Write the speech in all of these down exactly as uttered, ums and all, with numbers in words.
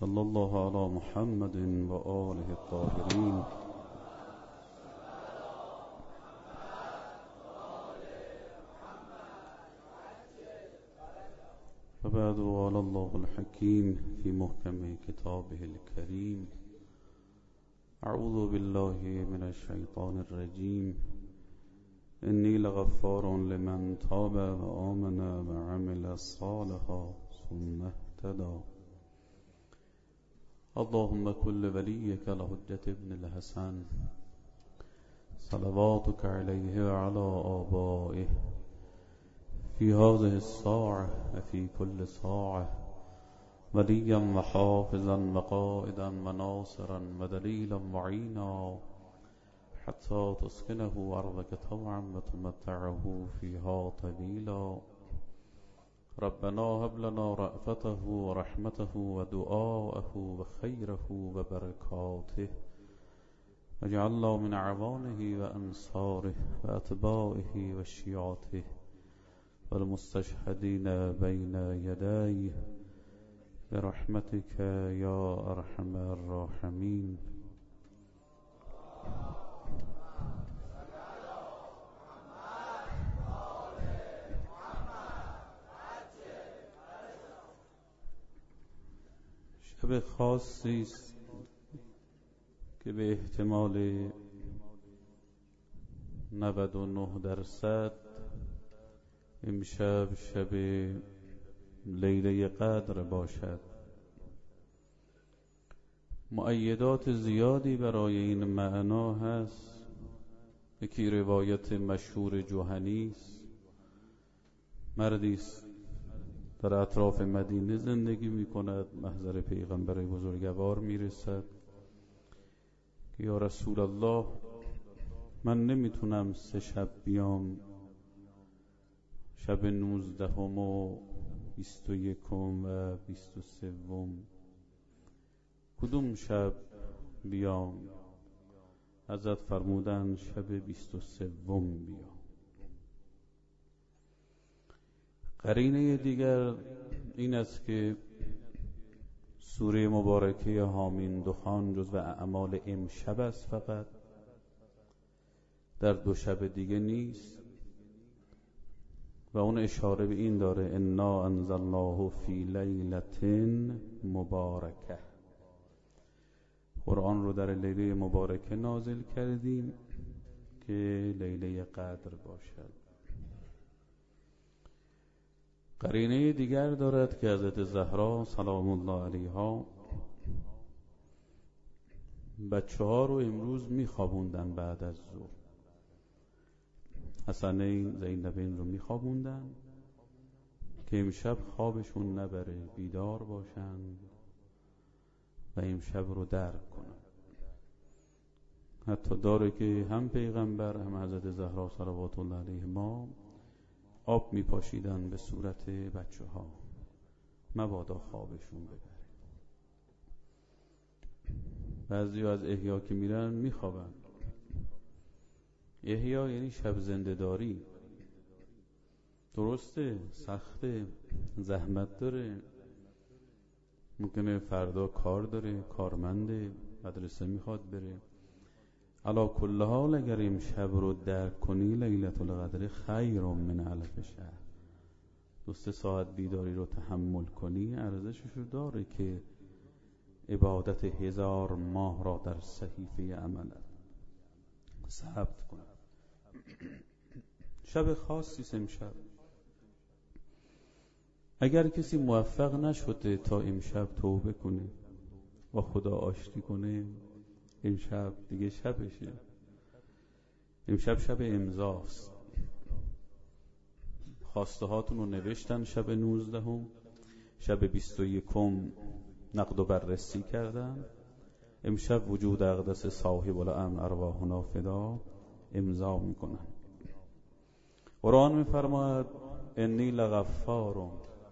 صلى الله على محمد وآله الطاهرين. وبعد، قال الله الحكيم في محكم كتابه الكريم: أعوذ بالله من الشيطان الرجيم. إني لغفار لمن تاب وآمن وعمل صالحا ثم اهتدى. اللهم كل وليك الحجة ابن الحسن صلواتك عليه وعلى آبائه في هذه الساعة وفي كل ساعة وليا وحافظا وقائدا وناصرا ودليلا معينا حتى تسكنه أرضك طوعا وتمتعه فيها طويلا. ربنا هب لنا رأفته ورحمته ودعاءه وخيره وبركاته، واجعلنا من أعوانه وأنصاره وأتباعه وشيعته والمستشهدين بين يديه برحمتك يا أرحم الراحمين. شب خاصی است که به احتمال نود و نه درصد امشب شب لیله قدر باشد. مؤیدات زیادی برای این معنا هست. یکی روایت مشهور جوهنی است. مردی است در اطراف مدینه زندگی می کند، محضر پیغمبر بزرگوار می رسد که یا رسول الله، من نمیتونم سه شب بیام، شب نوزدهم و بیست و یکم و بیست و سوم، کدوم شب بیام؟ حضرت فرمودند شب بیست و سوم بیام. قرینه دیگر این است که سوره مبارکه حامیم دخان جزو اعمال امشب است، فقط در دو شب دیگه نیست و اون اشاره به این داره: انا انزلناه فی لیلة مبارکه. قرآن رو در لیله مبارکه نازل کردیم که لیله قدر باشد. قرینه دیگر دارد که حضرت زهرا سلام الله علیها بچه ها رو امروز میخوابوندن بعد از ظهر. حسنین زینبین رو میخوابوندن که امشب خوابشون نبره، بیدار باشن و امشب رو درک کنن. حتی داره که هم پیغمبر هم حضرت زهرا صلوات الله علیهما آب میپاشیدن به صورت بچه ها، مبادا خوابشون ببره. بعضی از احیا که میرن میخوابن. احیا یعنی شب زنده‌داری. درسته، سخته، زحمت داره، ممکنه فردا کار داره، کارمنده، مدرسه میخواد بره. علا کل حال اگر امشب رو درک کنی، لیلة القدر خیر من الف شهر. دو سه ساعت بیداری رو تحمل کنی، ارزشش رو داره که عبادت هزار ماه را در صحیفه عملت ثبت کن. شب خاصی امشب. اگر کسی موفق نشده تا امشب توبه کنه و خدا آشتی کنه، امشب دیگه شبشه. امشب شب امضاست. خواسته هاتون رو نوشتن شب نوزدهم، شب بیست و یکم نقد و بررسی کردن، امشب وجود اقدس صاحب الامر ارواحنا فدا امضا میکنن. قرآن میفرماید انی لغفار.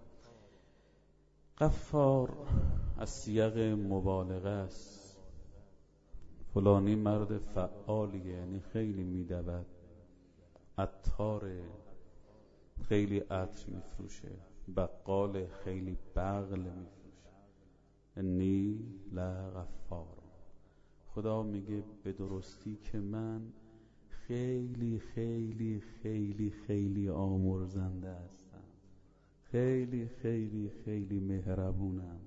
غفار از سیاق مبالغه است. فلانی مرد فعالیه، یعنی خیلی میدود، عطاره، خیلی عطر میفروشه، بقال خیلی بغل میفروشه. انی لغفار. خدا میگه به درستی که من خیلی خیلی خیلی خیلی آمرزنده هستم، خیلی خیلی خیلی مهربونم.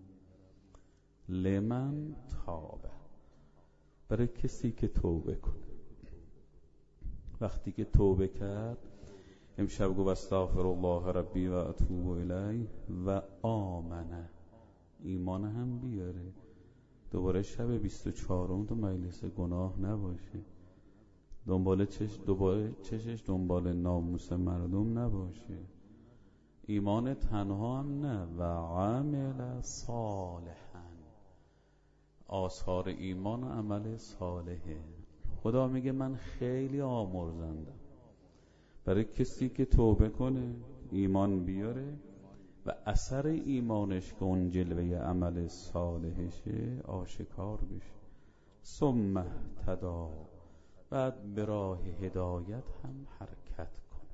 لمن تابه، برای کسی که توبه کنه. وقتی که توبه کرد، امشب گفت استغفر الله ربی و اتوب الیه و آمنه، ایمان هم بیاره. دوباره شب بیست و چهارم تو مجلس گناه نباشه، دنبال چش دوباره چشش دنبال ناموس مردم نباشه. ایمان تنها هم نه، و عمل صالحا، آثار ایمان و عمل صالحه. خدا میگه من خیلی آمرزندم برای کسی که توبه کنه، ایمان بیاره و اثر ایمانش که اون جلوه عمل صالحشه آشکار بشه. ثم اهتدی، بعد به راه هدایت هم حرکت کنه.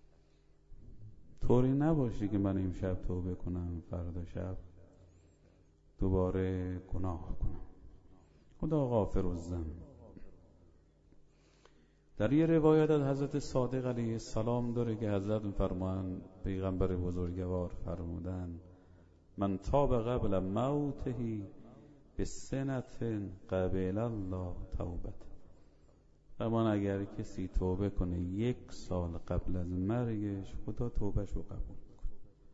طوری نباشه که من امشب توبه کنم فردا شب دوباره گناه کنم. خدا غافر الذنب. در یه روایت از حضرت صادق علیه السلام داره که حضرت می‌فرمایند، پیغمبر بزرگوار فرمودند من تاب قبل موته بسنت قبل الله توبت. فرمان اگر کسی توبه کنه یک سال قبل از مرگش، خدا توبهش رو قبول کنه.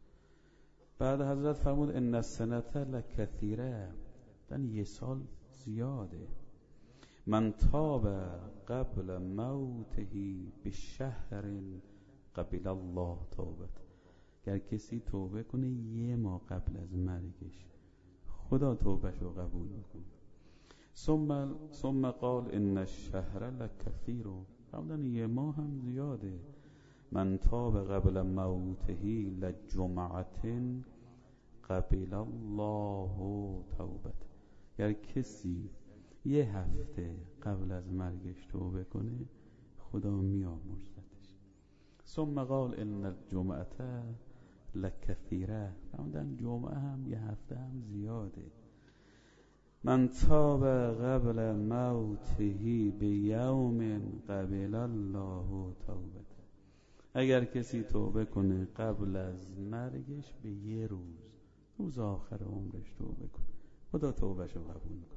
بعد حضرت فرمود ان السنت لکثیره، یعنی یک سال زیاده. من تاب قبل موته بشهر قبل الله توبت. اگر کسی توبه کنه یه ماه قبل از مرگش، خدا توبهش رو قبول میکنه. ثم ثم قال ان الشهر لکثیر، فرمودن یه ماه هم زیاده. من تاب قبل موته لجمعت قبل الله توبت. اگر کسی یه هفته قبل از مرگش توبه کنه، خدا میامرزدش. ثم قال ان الجمعه لکثیره، فرمودن جمعه هم یه هفته هم زیاده. من تاب قبل موته بیوم قبل الله توبت. اگر کسی توبه کنه قبل از مرگش به یه روز، روز آخر عمرش توبه کنه، خدا توبهشو قبول کنه.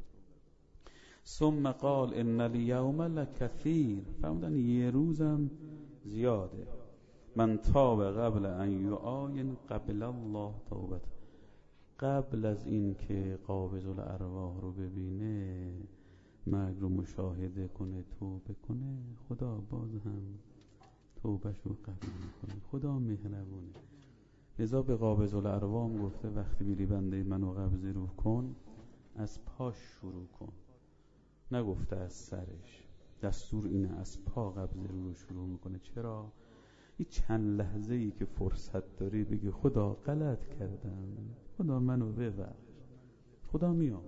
ثم قال ان الیوم لکثیر، فرمودن یه روزم زیاده. من تاب قبل ان یعاین قبل الله توبت. قبل از این که قابض الارواح رو ببینه، مرگ رو مشاهده کنه، توبه کنه، خدا باز هم توبهش رو قبول میکنه. خدا مهربونه. لذا به قابض الارواح گفته وقتی میری بنده منو قبض روح کن، از پاش شروع کن. نگفته از سرش. دستور اینه از پا قبض روح شروع میکنه. چرا؟ این چند لحظه ای که فرصت داری بگی خدا غلط کردم، خدا منو ببخش، خدا میام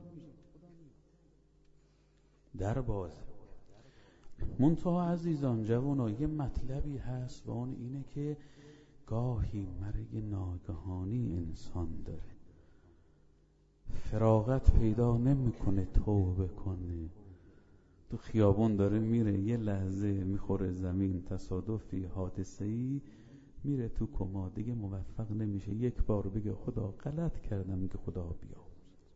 در باز. منتها عزیزان جوانا، یه مطلبی هست و اون اینه که گاهی مرگ ناگهانی انسان داره، فراغت پیدا نمیکنه توبه کنه. تو خیابون داره میره، یه لحظه میخوره زمین، تصادفی، حادثه‌ای، میره تو کما، دیگه موفق نمیشه یک بار بگه خدا غلط کردم که خدا بیامرز.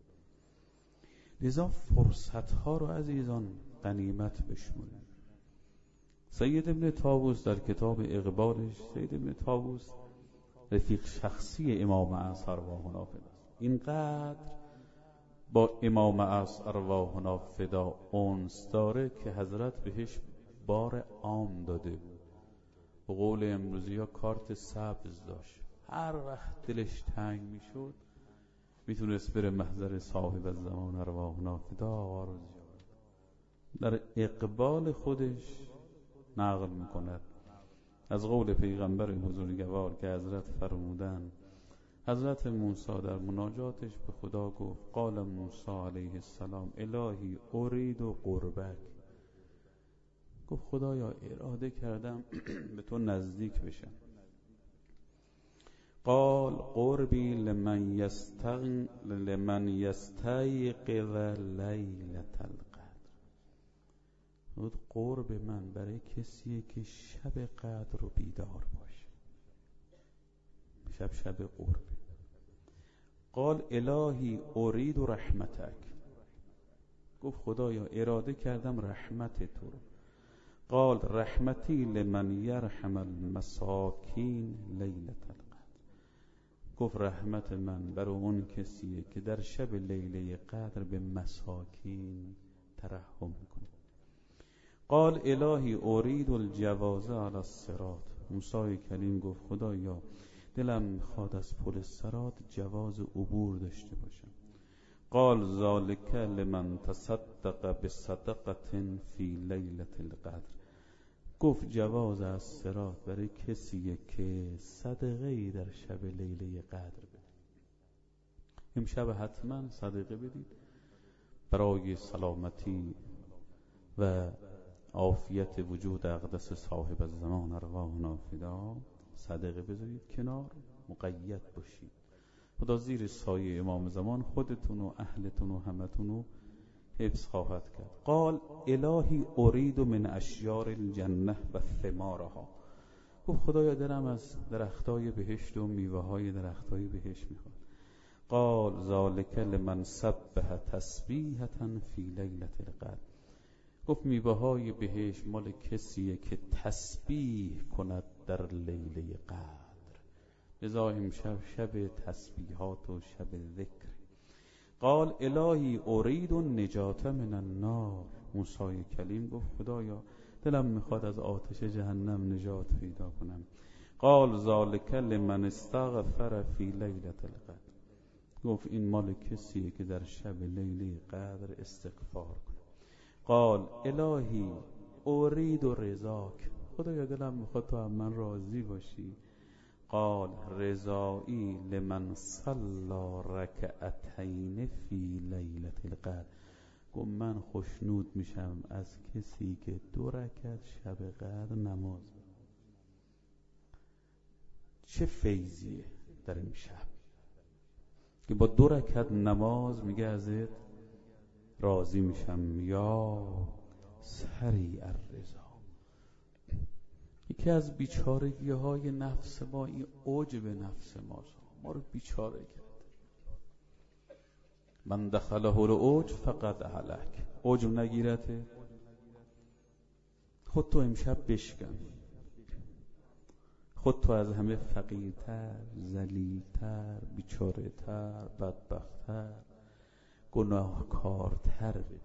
لذا فرصتها رو عزیزان غنیمت بشمرید. سید ابن طاووس در کتاب اقبالش، سید ابن طاووس رفیق شخصی امام عصر ارواحنا فدا است. اینقدر با امام عصر ارواحنا فدا انس داره که حضرت بهش بار عام داده بود. به قول امروزی ها کارت سبز داشت. هر وقت دلش تنگ میشد میتونست بره محضر صاحب الزمان ارواحنا فدا آقا رو زیارت. در اقبال خودش نقل میکند از قول پیغمبر بزرگوار که حضرت فرمودن، حضرت موسی در مناجاتش به خدا گفت قال موسی علیه السلام الهی ارید و قربک. گفت خدایا اراده کردم به تو نزدیک بشم. قال قربی لمن یستغ لمن یستیقظ لیلة القدر. قرب من برای کسیه که شب قدر رو بیدار باشه. شب شب قرب. قال الهی ارید رحمتک. گفت خدایا اراده کردم رحمت تو رو. قال رحمتی لمن یرحم المساکین لیلة القدر. گفت رحمت من برای اون کسیه که در شب لیله قدر به مساکین ترحم میکنه. قال الهی ارید الجواز علی الصراط. موسی کلیم گفت خدایا دلم میخواد از پل صراط جواز عبور داشته باشم. قال ذالک لمن تصدق بصدقه فی لیلة القدر. گفت جواز از صراط برای کسیه که صدقه ای در شب لیله قدر بده. امشب حتما صدقه بدید برای سلامتی و عافیت وجود اقدس صاحب الزمان ارواحنا فدا. صدقه بذارید کنار، مقید باشید. خدا زیر سایه امام زمان خودتون و اهلتون و همتون رو حفظ خواهد کرد. قال الهی ارید من اشجار الجنه و ثمارها. گفت خدایا دلم از درختای بهشت و میوه های درختای بهشت میخواد. قال ذالک لمن سبح تسبیحة فی لیلة القدر. گفت میوه های بهشت مال کسیه که تسبیح کند در لیله قدر. لذا امشب شب تسبیحات و شب ذکر. قال الهی ارید النجاة من النار. موسی کلیم گفت خدایا دلم میخواد از آتش جهنم نجات پیدا کنم. قال ذالک لمن استغفر فی لیلة القدر. گفت این مال کسیه که در شب لیله قدر استغفار کنه. قال الهی ارید رضاک. خدایا دلم میخواد تو هم من راضی باشی. قال رضایی لمن صلی رکعتین فی لیلة القدر. گفت من خوشنود میشم از کسی که دو رکعت شب قدر نماز. چه فیضیه در این شب که با دو رکعت نماز میگه ازت راضی میشم. یا سریع الرضا. یکی از بیچارگی های نفس ما این عجب نفس ماست. ما رو بیچاره کرد. من دخله العجب فقد هلک. عجب نگیرته خود تو امشب بشکن. خود تو از همه فقیرتر، ذلیل‌تر، بیچاره‌تر، بدبخت‌تر، گناهکارتر ببین.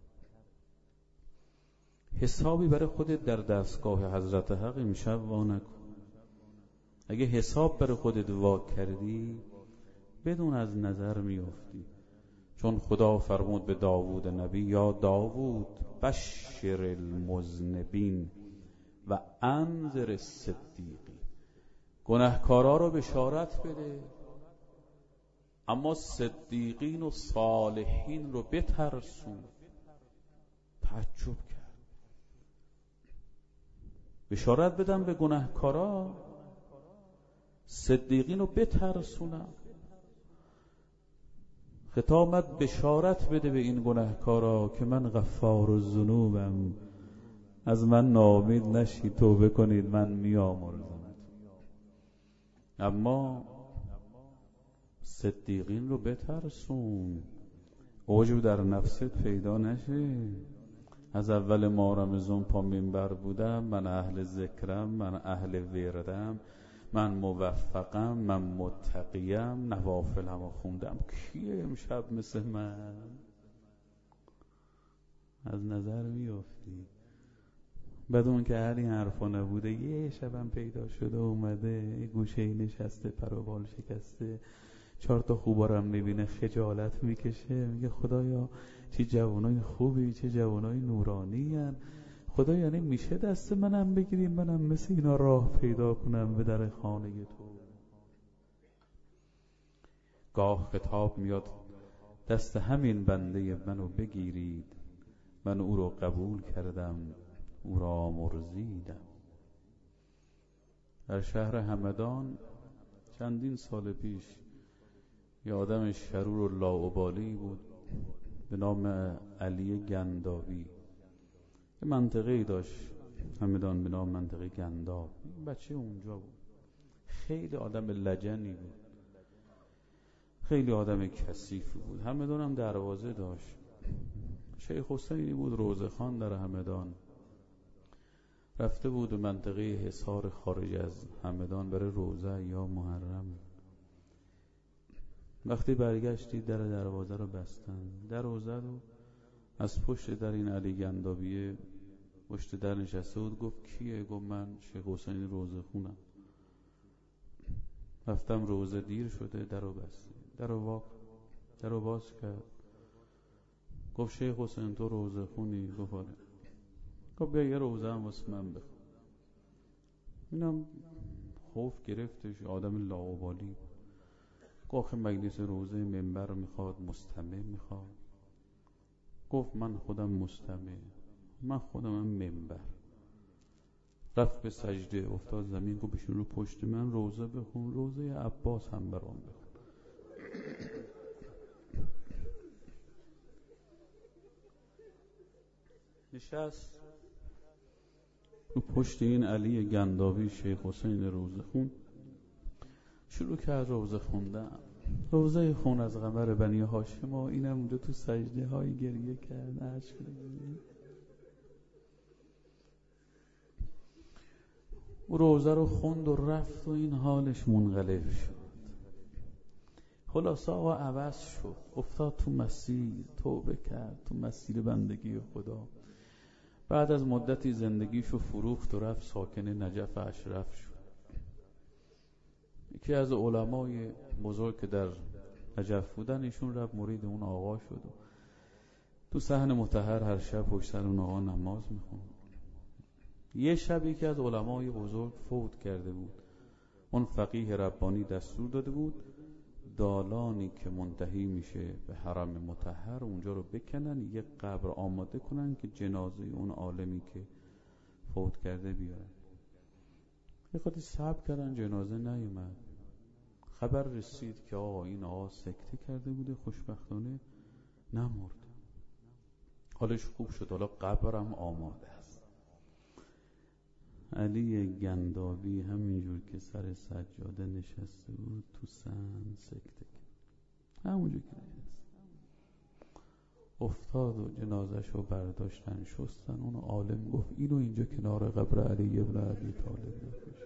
حسابی برای خودت در دستگاه حضرت حق امشب وا نکن. اگه حساب برای خودت وا کردی بدون از نظر میافتی. چون خدا فرمود به داوود نبی یا داوود بشر المذنبین و انذر الصدیقین. گناهکارا رو بشارت بده اما صدیقین و صالحین رو بترسون. تعجب کرد. بشارت بدم به گناهکارا، صدیقین رو بترسونم. خطابت بشارت بده به این گناهکارا که من غفار الذنوبم، از من ناامید نشید، توبه کنید، من میامرزم. اما صدیقین رو بترسون، عجب در نفست پیدا نشه. از اول ماه رمضان پا منبر بودم، من اهل ذکرم، من اهل وردم، من موفقم، من متقیم، نوافلم رو خوندم. کیه امشب مثل من؟ از نظر میافتی. بعد اون که هر این حرفا نبوده یه شبم پیدا شده اومده یه گوشه نشسته پروبال شکسته چهار تا خوبارم میبینه خجالت میکشه، میگه خدایا چه جوانای خوبی، چه جوانای نورانی هن. خدا یعنی میشه دست منم بگیریم منم مثل اینا راه پیدا کنم به در خانه تو. گاه خطاب میاد دست همین بنده منو بگیرید، من او رو قبول کردم، او را مرزیدم. در شهر همدان چندین سال پیش یه آدم شرور و لاابالی بود به نام علی گنداوی. یه منطقه‌ای داشت همدان به نام منطقه گنداب. بچه اونجا بود، خیلی آدم لجنی بود، خیلی آدم کثیفی بود. همدان هم دروازه داشت. شیخ حسینی بود روزه خان در همدان، رفته بود به منطقه حصار خارج از همدان برای روزه یا محرم. وقتی برگشتی در دروازه رو بستن، در روزه رو از پشت در این علی گنداویه پشت در نشسته بود. گفت کیه؟ گفت من شیخ حسینی روزه خونم. رفتم روزه دیر شده، در رو بستی. در رو واق در رو باز کرد. گفت شیخ حسین تو روزه خونی؟ گفت آره. گفت بیا یه روزه هم واسه من بخون. اینم خوف گرفتش، آدم لاابالی. گفت آخه مجلس روزه منبر میخواد، مستمع میخواد. گفت من خودم مستمع، من خودم هم منبر. رفت به سجده، افتاد زمین. گفت بشین رو پشت من روزه بخون، روزه عباس هم برام بخون. نشست رو پشت این علی گنداوی شیخ حسین روزه خون. شروع کرد روزه خوندن. روزه خون از قمر بنی هاشم و اینم اونجا تو سجده های گریه کرد. اشک او روزه رو خوند و رفت و این حالش منقلب شد. خلاصه آقا عوض شد، افتاد تو مسیر، توبه کرد تو مسیر بندگی خدا. بعد از مدتی زندگیشو فروخت و رفت ساکن نجف اشرف شد. یکی از علمای بزرگ که در نجف بودن، ایشون رفت مرید اون آقا شد و تو صحن مطهر هر شب پشت سر اون آقا نماز میخوند. یه شب یکی از علمای بزرگ فوت کرده بود. اون فقیه ربانی دستور داده بود دالانی که منتهی میشه به حرم مطهر اونجا رو بکنن، یه قبر آماده کنن که جنازه اون عالمی که فوت کرده بیارن. یه خودی صبر کردن، جنازه نیومد. خبر رسید که آقا این آقا سکته کرده بوده، خوشبختانه نمرد، حالش خوب شد، حالا قبرم آماده است. علی گنداوی همینجور که سر سجاده نشسته بود تو سن سکته کرد. همونجور که نشست افتاد و جنازش رو برداشتن شستن. اون عالم گفت اینو اینجا کنار قبر علی ابن ابی طالب بکش.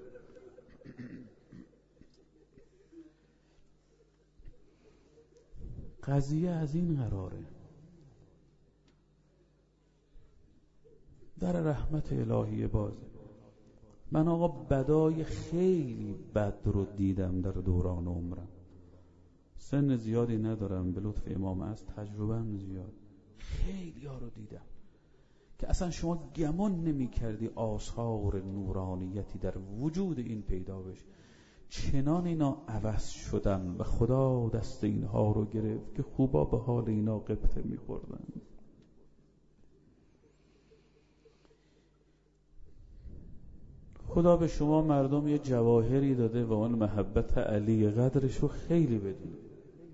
قضیه از این قراره. در رحمت الهی بازه. من آقا بدای خیلی بد رو دیدم در دوران عمرم. سن زیادی ندارم، به لطف امام از تجربه‌ام زیاد. خیلی ها رو دیدم که اصلا شما گمان نمی کردی آثار نورانیتی در وجود این پیدا بشه. چنان اینا عوض شدن و خدا دست اینها رو گرفت که خوبا به حال اینا قبطه می خوردن. خدا به شما مردم یه جواهری داده و اون محبت علی قدرش رو خیلی بدونید.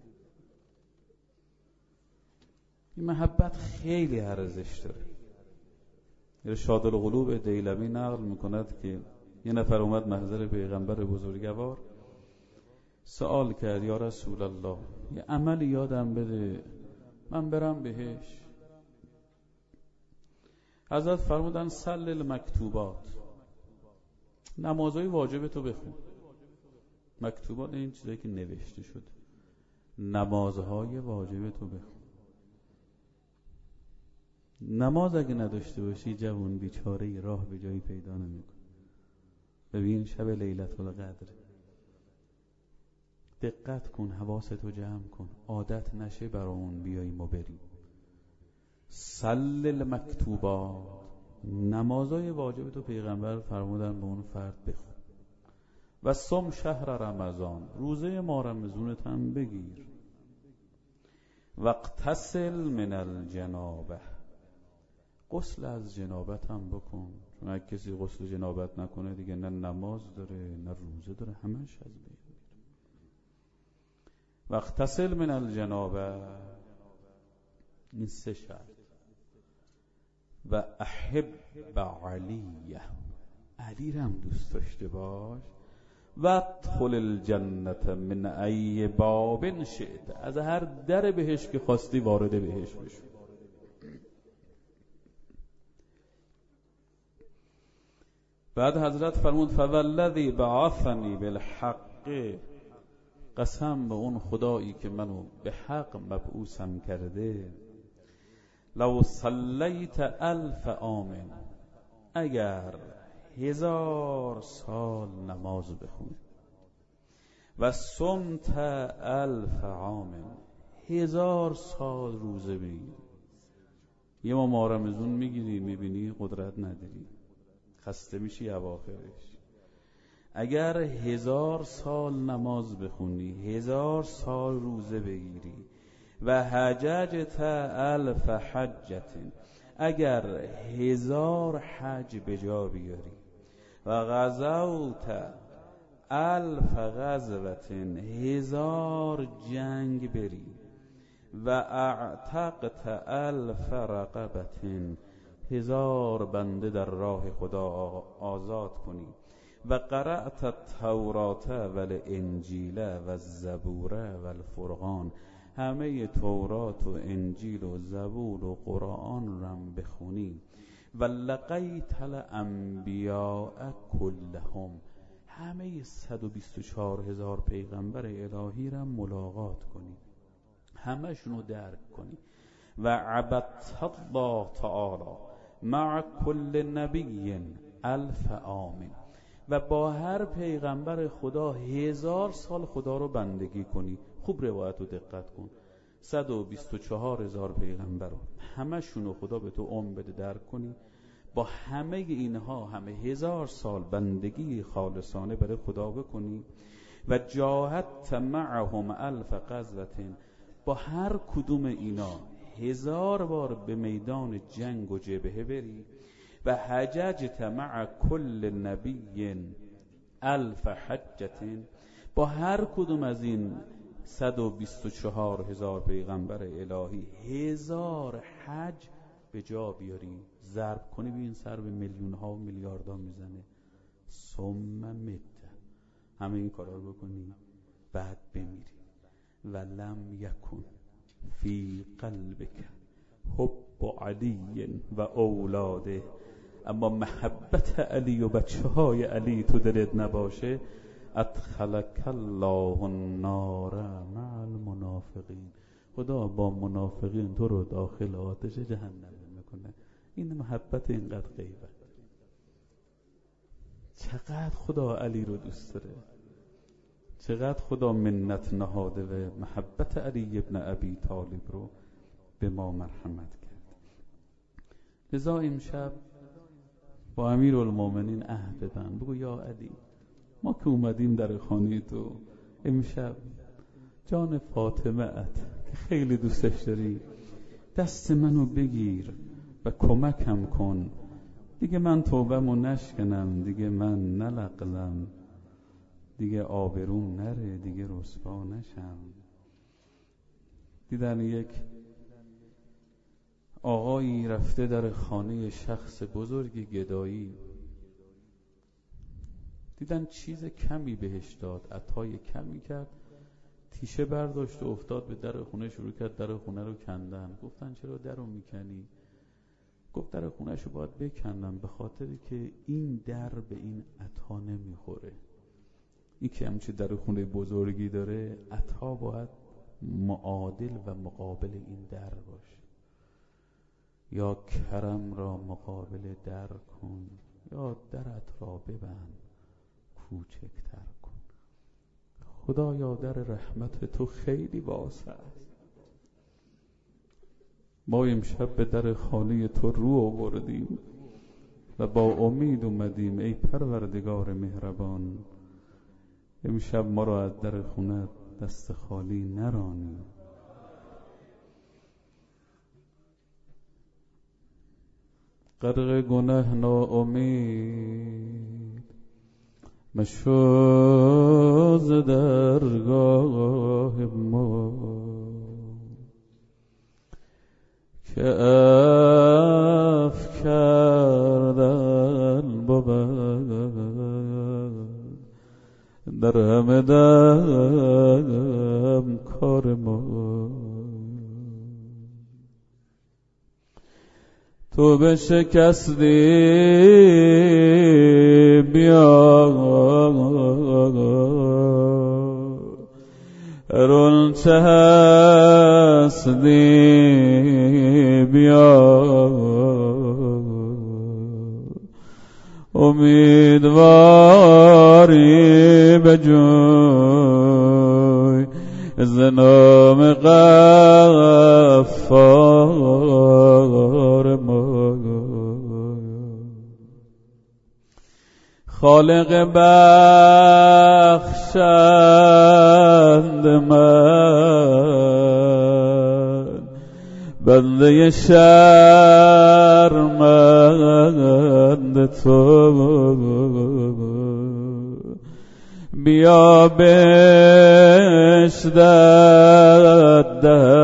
این محبت خیلی ارزش داره. ارشاد القلوب دیلمی نقل میکند که یه نفر اومد محضر پیغمبر بزرگوار، سوال کرد یا رسول الله یه عمل یادم بده من برم بهش. حضرت فرمودن سل المکتوبات، نمازهای واجب تو بخون. مکتوبات این چیزایی که نوشته شده، نمازهای واجب تو بخون. نماز اگه نداشته باشی جوان بیچاره راه به جایی پیدا نمی‌کنه. ببین شب لیلة القدر دقت کن، حواستو جمع کن، عادت نشه برامون بیاییم و بریم. سل المکتوبات، نمازهای واجب تو پیغمبر فرمودن به اون فرد بخون. و صم شهر رمضان، روزه ماه رمضانت هم بگیر. واغتسل من الجنابه، غسل از جنابت هم بکن. چون اگه کسی غسل جنابت نکنه دیگه نه نماز داره نه روزه داره، همش از بین میره. واغتسل من الجنابه، این سه شرط. و احب علیه، علی رو هم دوست داشته باش. و ادخل الجنت من ای باب شئت، از هر در بهش که خواستی وارد بهش بشو. بعد حضرت فرمود فوالذی بعثنی بالحق، قسم به اون خدایی که منو به حق مبعوثم کرده، لو صلیت الف عام، اگر هزار سال نماز بخونی، و صمت الف عام، هزار سال روزه بگیری. یه ما ماه رمضان میگیری میبینی قدرت نداری، خسته میشی اواخرش. اگر هزار سال نماز بخونی، هزار سال روزه بگیری، و حججت الف حجت، اگر هزار حج به جا بیاری، و غزوت الف غزوت، هزار جنگ بری، و اعتقت الف رقبت، هزار بنده در راه خدا آزاد کنی، و قرأت التورات و الانجیل و الزبور و الفرقان، همه تورات و انجیل و زبور و قرآن رو بخونی، و لقیت الانبیاء کلهم، همه صد و بیست و چهار هزار پیغمبر الهی را ملاقات کنی، همشون رو درک کنی، و عبدت الله تعالی مع کل نبی الف عام، و با هر پیغمبر خدا هزار سال خدا رو بندگی کنی. خوب روایت رو دقت کن، صد و بیست و چهار هزار پیغمبر رو همشون رو خدا به تو عمر بده درک کنی، با همه اینها همه هزار سال بندگی خالصانه برای خدا بکنی، و جاهدت معهم الف غزوة، با هر کدوم اینا هزار بار به میدان جنگ و جبهه بری، و حججت مع کل نبی الف حجت، با هر کدوم از این صد و بیست و چهار هزار پیغمبر الهی هزار حج به جا بیاری، ضرب کنی ببین سر به میلیون ها و میلیارد ها میزنه. ثم مت، همه این کارا رو بکنی بعد بمیری. و لم یکن فی قلبک حب علی و اولاده، اما محبت علی و بچه های علی تو دلت نباشه، ادخلک الله النار مع المنافقین، خدا با منافقین تو رو داخل آتش جهنم میکنه. این محبت اینقدر غیبت. چقدر خدا علی رو دوست داره، چقدر خدا منت نهاده و محبت علی ابن ابی طالب رو به ما مرحمت کرد. لذا امشب با امیرالمومنین عهد بدن، بگو یا علی، ما که اومدیم در خانه تو امشب، جان فاطمه ات که خیلی دوستش داری دست منو بگیر و کمکم کن، دیگه من توبه‌مو نشکنم، دیگه من نلقلم، دیگه آبروم نره، دیگه رسوا نشم. دیدن یک آقایی رفته در خانه شخص بزرگ گدایی، دیدن چیز کمی بهش داد، عطای کمی کرد، تیشه برداشت و افتاد به در خونه، شروع کرد در خونه رو کندن. گفتن چرا در رو میکنی؟ گفت در خونهش رو باید بکندم به خاطری که این در به این عطا نمیخوره. این که همچه در خونه بزرگی داره، عطا باید معادل و مقابل این در باشه. یا کرم را مقابل در کن، یا درت را ببند کوچکتر کن. خدایا در رحمت تو خیلی واسع است. ما امشب به در خانه تو رو آوردیم و با امید اومدیم ای پروردگار مهربان، امشب ما را از در خونه دست خالی نرانی. غرق گناه ناامید مشو ز درگاه ما که افکردن بود در همه دم کار ما. تو به شکستی بیا رون چه هستی بیا امیدواری به جوی ز نام غفار ما. خالق بخشند من بنده شرمند تو بیا بهش دست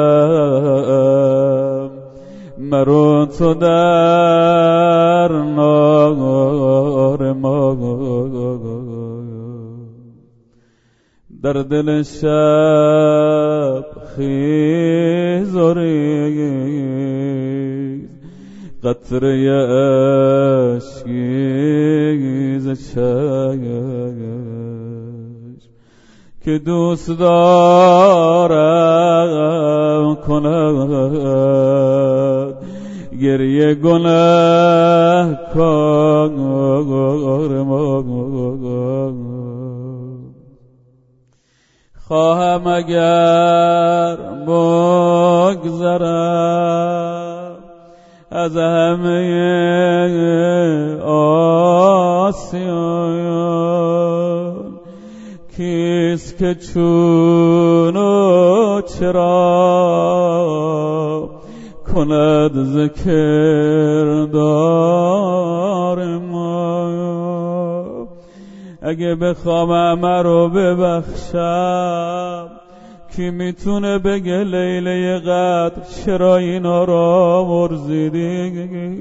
دهم مرو تو در نار ما. در دل شب خیز و ریز قطره اشکی ز چشم که دوست دارم کند گریه گناه کار ما. خواهم اگر بگذرم از همه آسیان کیست که چون و چرا کند ذکر دار ما. اگه بخوام همه رو ببخشم کی میتونه بگه لیله قدر چرا اینا را مرزیدی؟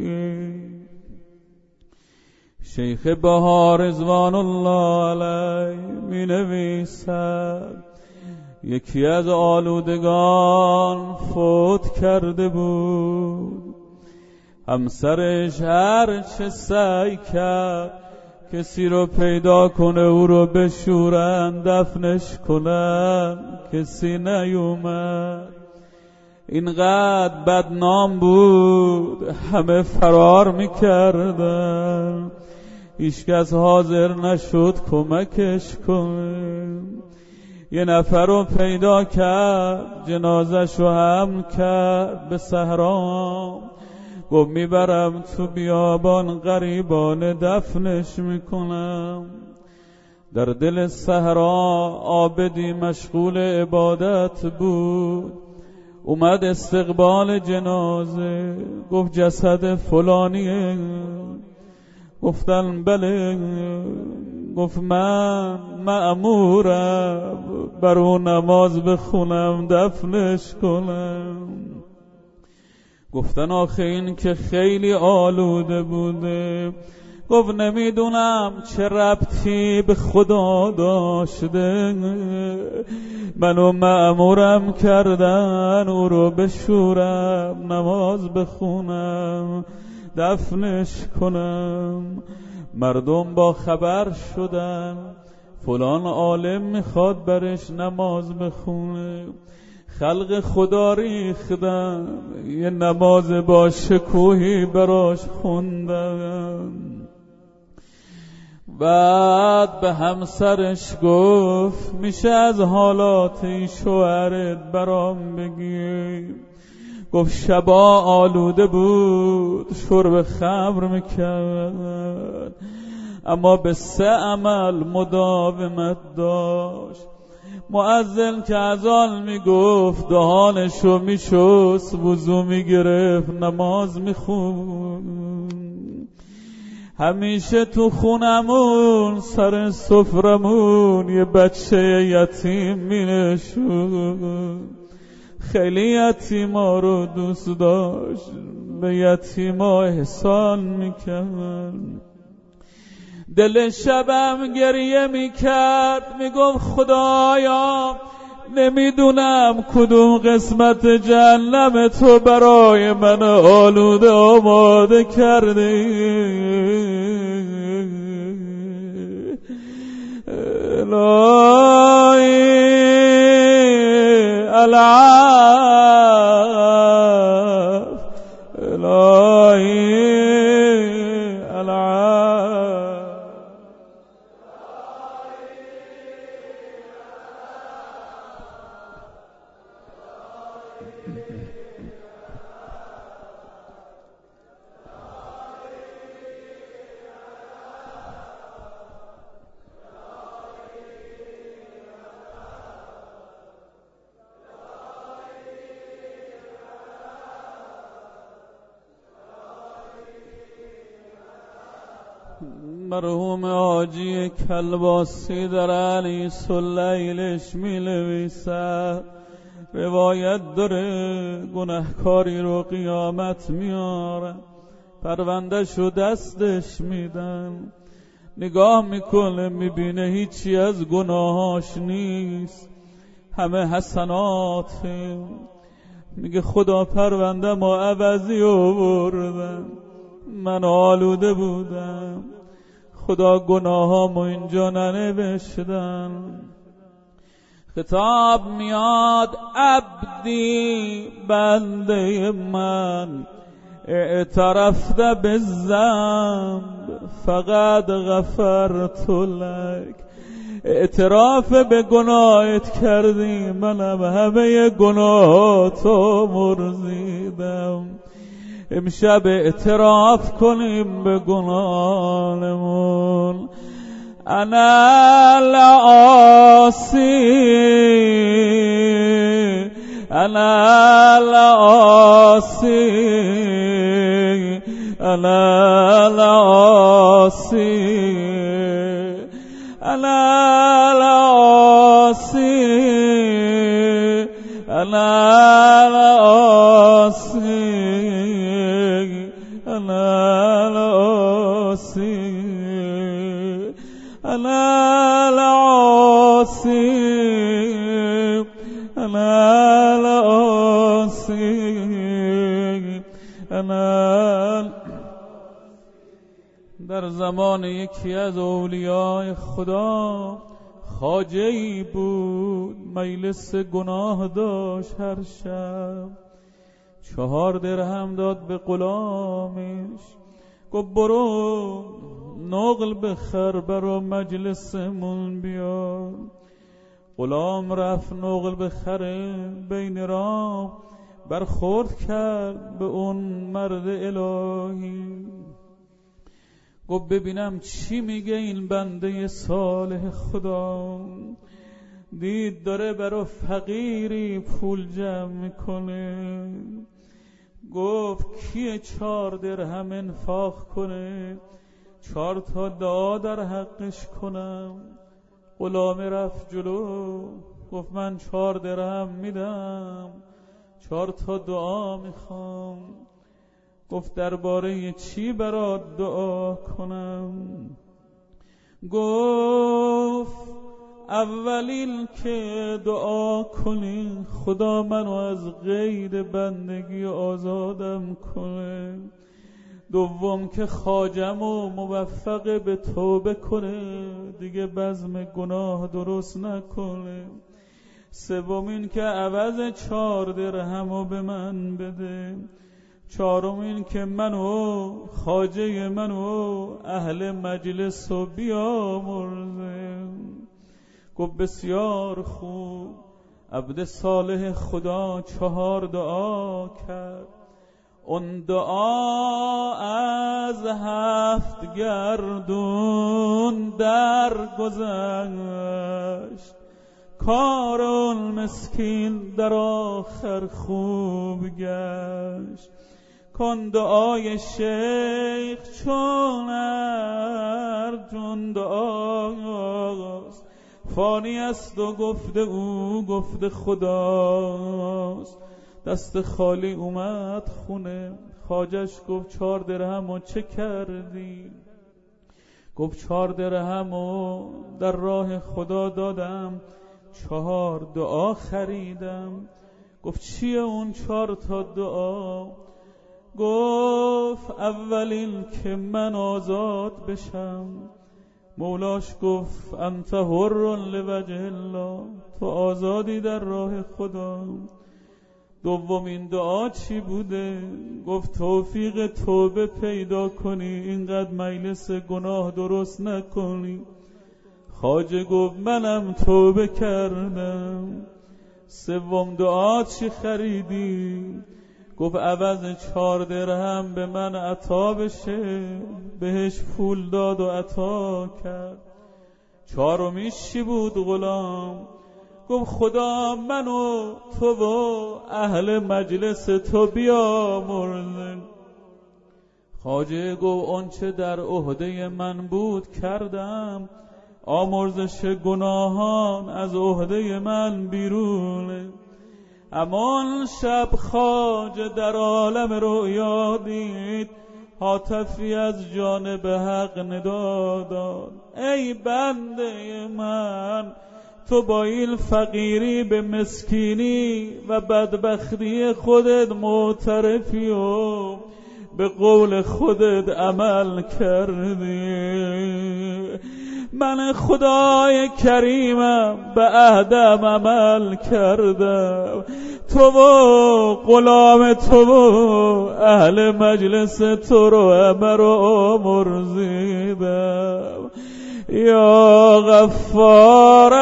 شیخ بهار رضوان الله علیه می نویسد یکی از آلودگان فوت کرده بود. همسرش هر چه سعی کرد کسی رو پیدا کنه او رو بشورن دفنش کنن کسی نیومد. اینقدر بدنام بود همه فرار میکردن هیچکس حاضر نشد کمکش کنه. یه نفر رو پیدا کرد جنازش رو حمل کرد به صحرا گفت میبرم تو بیابان غریبانه دفنش میکنم. در دل صحرا عابدی مشغول عبادت بود اومد استقبال جنازه گفت جسد فلانیه. گفتن بله. گفت من مأمورم بر اون نماز بخونم دفنش کنم. گفتن آخه این که خیلی آلوده بوده. گفت نمیدونم چه ربطی به خدا داشته منو مأمورم کردن او رو بشورم نماز بخونم دفنش کنم. مردم با خبر شدن فلان عالم میخواد برش نماز بخونه. خلق خدا ریختن یه نماز با شکوهی براش خوندن. بعد به همسرش گفت میشه از حالات این شوهرت برام بگی؟ گفت شبا آلوده بود شرب خمر میکرد اما به سه عمل مداومت داشت. مؤذن که اذان میگفت دهانشو میشست وضو میگرفت نماز میخوند. همیشه تو خونمون سر سفرمون یه بچه یتیم مینشون، خیلی یتیما رو دوست داشت، به یتیما احسان میکرد. دل شبم گریه میکرد، میگفت خدایا نمیدونم کدوم قسمت جهنم تو برای من آلوده آماده کرده. الهی العفو، الهی العفو. مرحوم حاجی کلباسی در انیس اللیلش می نویسد، روایت داره گناهکاری رو قیامت میاره، پرونده شو دستش میدن، نگاه میکنه میبینه هیچی از گناهاش نیست، همه حسناته. میگه خدا پرونده ما عوضی آوردن، من آلوده بودم، خدا گناهامو اینجا ننوشتن. خطاب میاد عبدی بنده من، اعترفت بالذنب فقد غفرت لک. اعتراف به گناهت کردی، منم همه گناهاتو مرزیدم. امشب اعتراف کنیم به گناهانمون. انا العاصی انا العاصی انا العاصی انا العاصی انا العاصی انا العاصی انا العاصی انا العاصی انا. در زمان یکی از اولیاء خدا خواجه‌ای بود، مجلس گناه داشت، هر شب چهار درهم داد به غلامش، گفت برو نقل بخر برا مجلسمون بیار. غلام رفت نقل بخره، بین راه برخورد کرد به اون مرد الهی، گفت ببینم چی میگه این بنده صالح خدا. دید داره برا فقیری پول جمع میکنه، گفت کیه چهار درهم انفاق کنه، چهار تا دعا در حقش کنم. غلام رفت جلو، گفت من چهار درهم میدم، چهار تا دعا میخوام. گفت درباره چی برات دعا کنم؟ گفت اولین که دعا کنی خدا منو از قید بندگی آزادم کنه، دوم که خواجم و موفق به توبه کنه، دیگه بزم گناه درست نکنه، سومین که عوض چهار درهمو به من بده، چهارمین که منو خواجه منو اهل مجلس و بیامرزه. گفت بسیار خوب. عبد صالح خدا چهار دعا کرد، اون دعا از هفت گردون در گذشت، کار اون مسکین در آخر خوب گشت. کن دعای شیخ چون ارجون دعاست، فانی است و گفته او گفته خداست. دست خالی اومد خونه، خواجه‌اش گفت چهار درهم و چه کردی؟ گفت چهار درهم و در راه خدا دادم، چهار دعا خریدم. گفت چیه اون چهار تا دعا؟ گفت اولین که من آزاد بشم. مولاش گفت انت حر لوجه الله، تو آزادی در راه خدا. دومین دعا چی بوده؟ گفت توفیق توبه پیدا کنی، اینقدر مجلس گناه درست نکنی. خواجه گفت منم توبه کردم. سوم دعا چی خریدی؟ گفت عوض چهار درهم به من عطا بشه، بهش پول داد و عطا کرد. چهارمیش چی بود غلام؟ گفت خدا منو تو و اهل مجلس تو بیامرزه. خواجه گفت اون چه در عهده من بود کردم، آمرزش گناهان از عهده من بیرونه. امان شب خواجه در عالم رؤیا دید، هاتفی از جانب حق ندا داد. ای بنده من، تو با این فقیری به مسکینی و بدبختی خودت معترفی و به قول خودت عمل کردی. من خدای کریمم به عهدم عمل کردم، تو و غلام تو و اهل مجلس تو رو امر و مرزیدم. یا غفار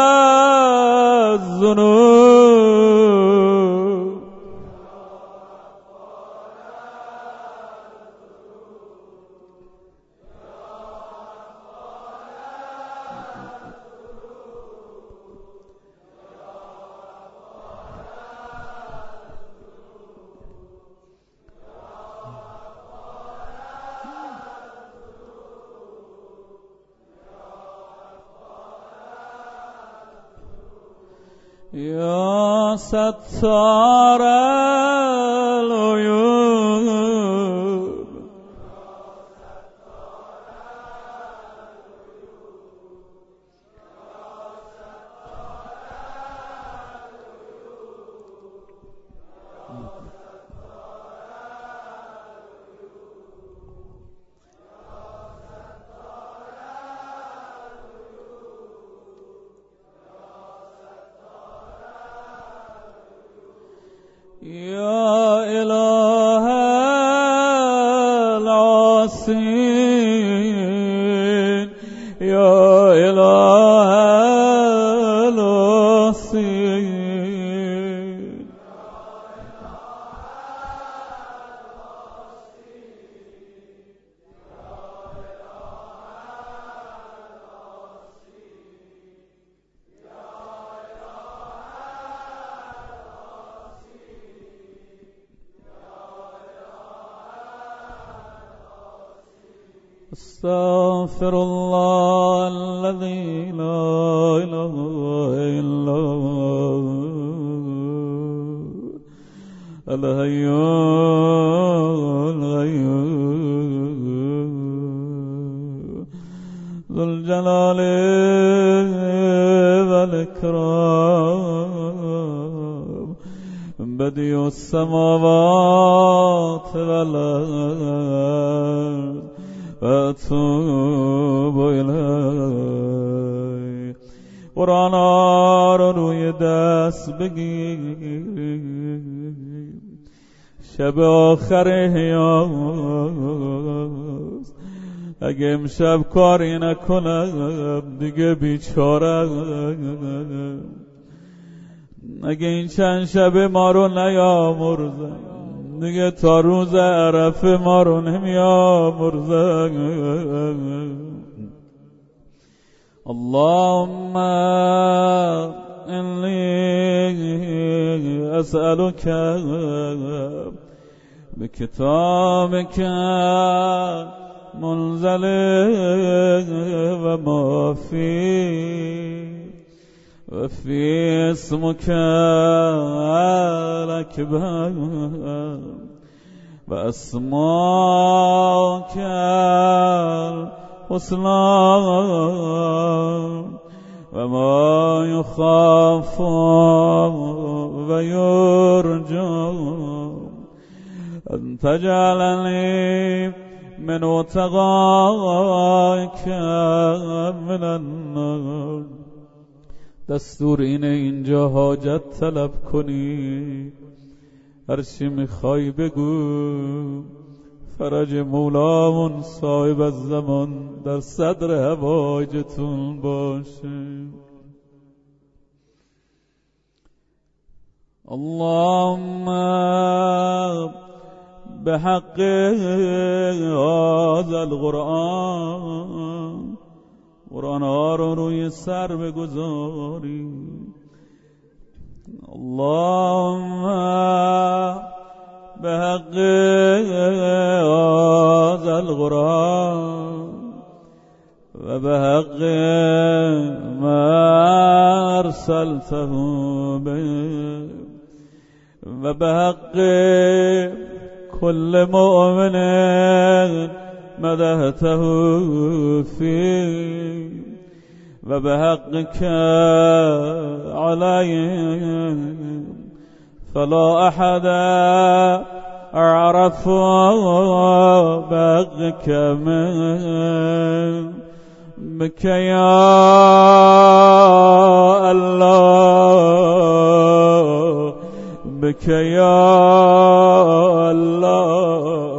الذنوب، یا ستار العیوب، یا اله العاصین، یا اله العاصین. استغفر الله الذي لا اله الا هو الحي القيوم ذو الجلال والإكرام بديع السماوات والأرض اتوب الی. قرآن ها رو روی دست بگیر، شب آخر احیاست. اگه امشب کاری نکنم دیگه بیچاره. اگه این چند شب ما رو نیامرزم دیگه تا روز عرفه ما رو نمیامرزن. اللهم انی اسألک به کتابک منزل و ما فی و فی اسمک الاکبر و اسماک الحسنی و ما یخاف و یرجا ان تجعلنی من اتقایک من النار. دستور اینه اینجا حاجت طلب کنی، هر چی میخوای بگو، فرج مولامون صاحب الزمان در صدر حوایجتون باشه. اللهم به حق هذا القرآن، قرآن ها رو روی سر بگذاری. اللهم به حق هذا القرآن و به حق ما ارسلته به و به حق كل مؤمن مدحته فيه و بحقك عليه فلا أحد أعرف بحقك من بك يا الله بك يا الله.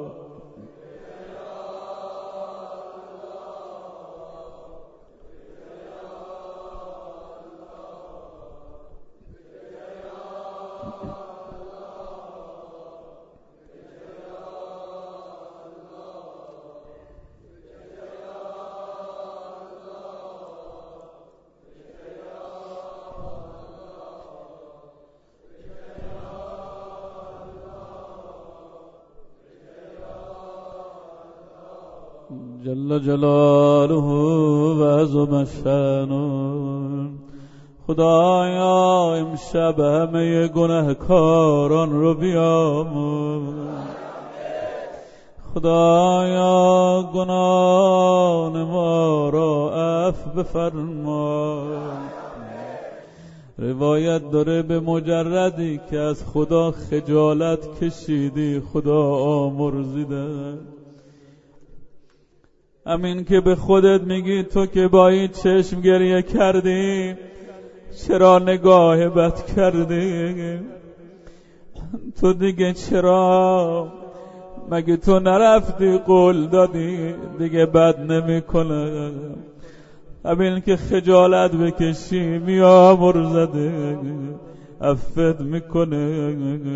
جل جلاله و عظم شأنه. خدایا امشب همه گناهکاران رو بیامرز. خدایا گناهان ما را عفو بفرما. روایت داره به مجردی که از خدا خجالت کشیدی خدا آمرزیده. همین که به خودت میگی تو که با این چشم گریه کردی، چرا نگاه بد کردی؟ تو دیگه چرا؟ مگه تو نرفتی قول دادی دیگه بد نمی کنه؟ همین که خجالت بکشی میامرزده، عفت میکنه.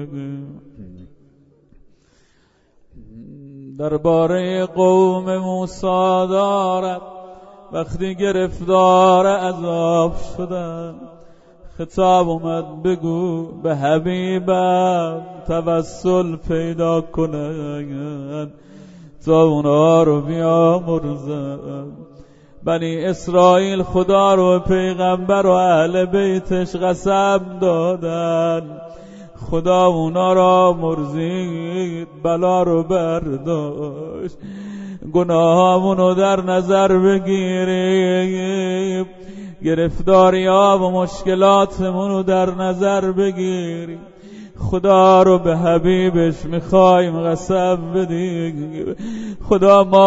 درباره قوم موسی دارد وقتی گرفتار عذاب شدن، خطاب اومد بگو به حبیبم توسل پیدا کنن تا اونا رو بیامرزن. بنی اسرائیل خدا رو پیغمبر و اهل بیتش قسم دادن، خدا اونا را مرزید، بلا رو برداشت. گناهامونو در نظر بگیریم، گرفتاری ها و مشکلاتمونو در نظر بگیریم. خدا رو به حبیبش میخوایم قسم بدیم. خدا ما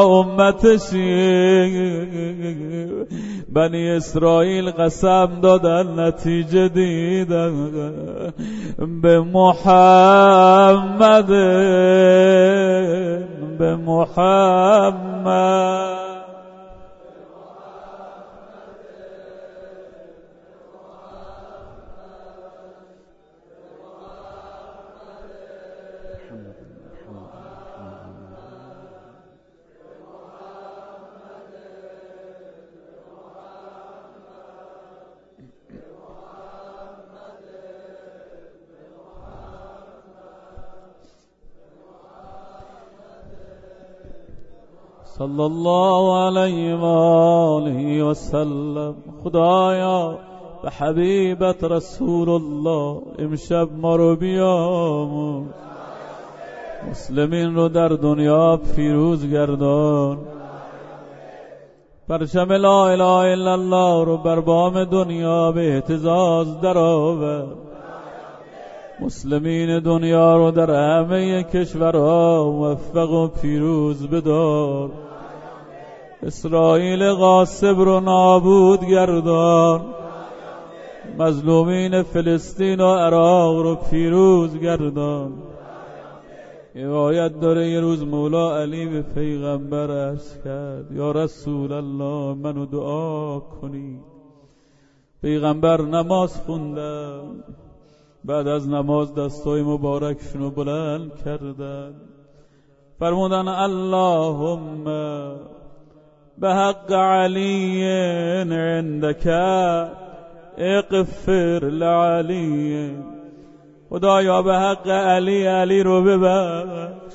امتشیم. بنی اسرائیل قسم دادن نتیجه دیدن. به محمد به محمد صلی الله علیه و آله و سلم. خدایا به حبیبت رسول الله امشب ما رو بیاموز، مسلمین رو در دنیا پیروز گردان، پرچم لا اله الا الله رو بر بام دنیا به اهتزاز درآور، مسلمین دنیا رو در همه کشورها موفق و پیروز بدار، اسرائیل غاصب رو نابود گردان، مظلومین فلسطین و عراق رو پیروز گردان. روایت داره یه روز مولا علی به پیغمبر عرض کرد یا رسول الله منو دعا کنی. پیغمبر نماز خوندن، بعد از نماز دستای مبارکشون رو بلند کردن، فرمودن اللهم به حق علی عندك اغفر لعلی، خدایا به حق علی علی رو ببخش.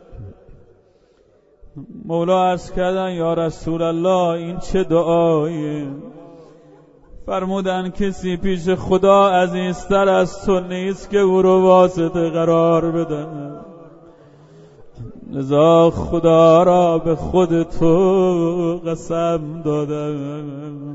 مولا عرض کردن یا رسول الله این چه دعایه؟ فرمودن کسی پیش خدا عزیزتر از تو نیست که او رو واسطه قرار بدن، لذا خدا را به خود تو قسم دادم.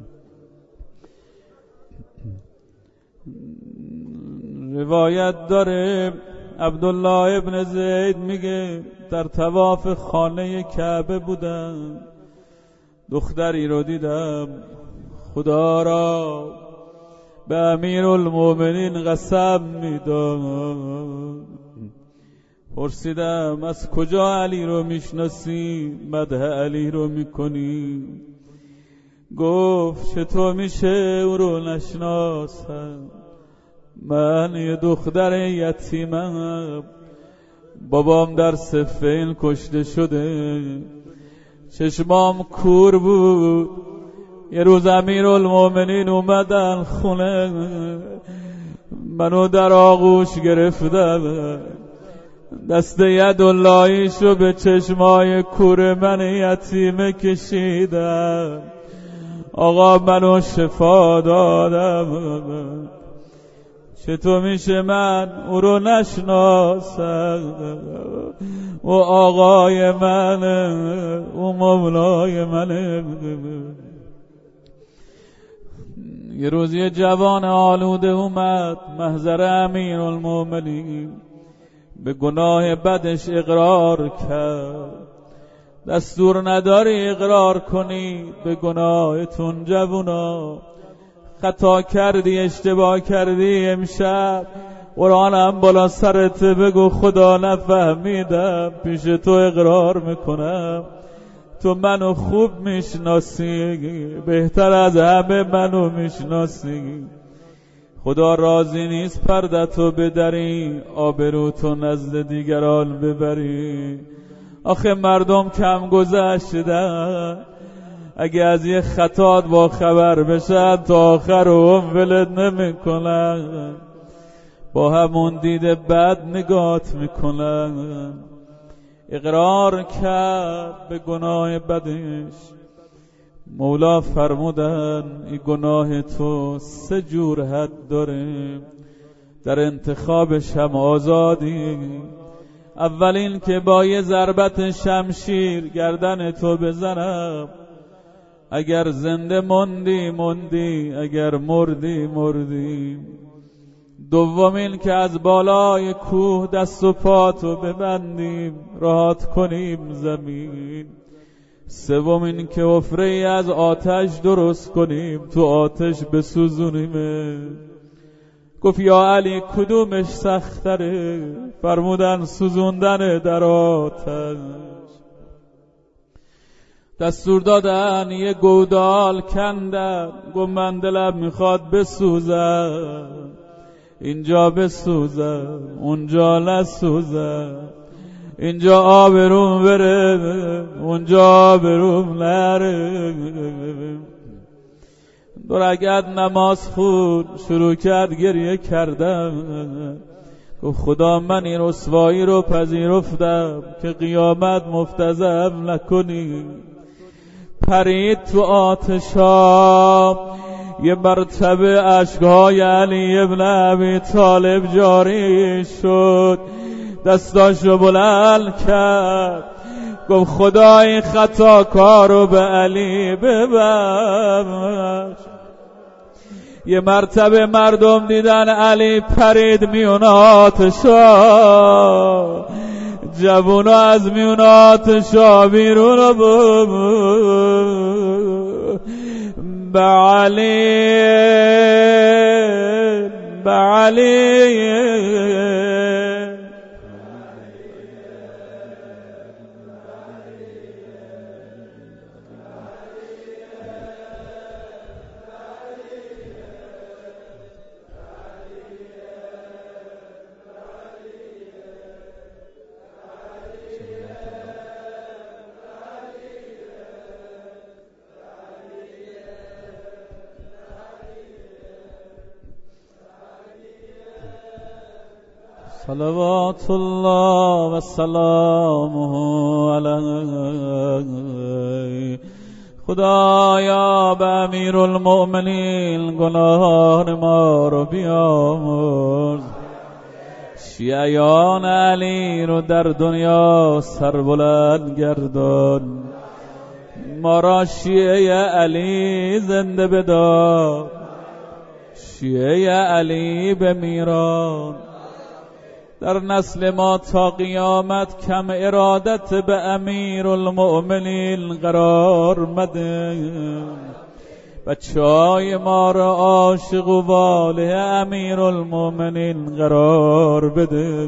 روایت داره عبدالله ابن زید میگه در طواف خانه کعبه بودم، دختری رو دیدم، خدا را به امیر المومنین قسم میدم. پرسیدم از کجا علی رو میشناسی؟ مدح علی رو میکنی؟ گفت چطور میشه او رو نشناسم؟ من یه دختر یتیمم، بابام در صفین کشته شده، چشمام کور بود. یه روز امیر المومنین اومدن خونه، منو در آغوش گرفتم، دست یداللهیشو به چشمای کور من یتیمه کشیدم، آقا منو شفا دادم. چطور میشه من او رو نشناسم؟ او آقای منه، او مولای منه. یه روز یه جوان آلوده اومد محضر امیر المومنین، به گناه بدش اقرار کرد. دستور نداری اقرار کنی به گناهتون جوونا، خطا کردی، اشتباه کردی، امشب قرآنم بالا سرت بگو خدا نفهمیدم، پیش تو اقرار میکنم، تو منو خوب میشناسی، بهتر از همه منو میشناسی، خدا راضی نیست پردتو بدری، آبروتو نزد دیگران ببری. آخه مردم کم گذشتن، اگه از یه خطات با خبر بشن تا آخر هم ولد نمی کنن، با همون دید بد نگات میکنن. اقرار کرد به گناه بدش، مولا فرمودن این گناه تو سه جور حد داره، در انتخابش هم آزادی. اولین که با یه ضربت شمشیر گردن تو بزنم، اگر زنده مندی مندی، اگر مردی مردی. دومین که از بالای کوه دست و پاتو ببندیم راحت کنیم زمین. سومین که حفره ای از آتش درست کنیم تو آتش بسوزونیم. گفت یا علی کدومش سختره؟ فرمودن سوزوندن در آتش. دستور دادن یه گودال کندن، گفت من دلم میخواد بسوزم، اینجا بسوزم اونجا نسوزم، اینجا آبروم بره اونجا آبروم نره. دو رکعت نماز خون شروع کرد گریه کردم، خدا من این رسوایی رو پذیرفتم که قیامت مفتضم نکنی. پرید تو آتشا، یه مرتبه اشکهای علی ابن ابی طالب جاری شد، دستاشو بلند کرد، گفت خدای خطا کارو به علی ببخش. یه مرتبه مردم دیدن علی پرید میون آتشا، جوونا از میون آتشا بیرون به علی به علی صلوات الله و سلامه علیه. خدایا به امیر المؤمنین گناهان ما رو بیامرز، شیعیان علی رو در دنیا سربلند گردان، ما را شیعه علی زنده بدار، شیعه علی بمیران. در نسل ما تا قیامت کم ارادت به امیر المؤمنین قرار مده، بچه های ما را عاشق و واله امیر المؤمنین قرار بده.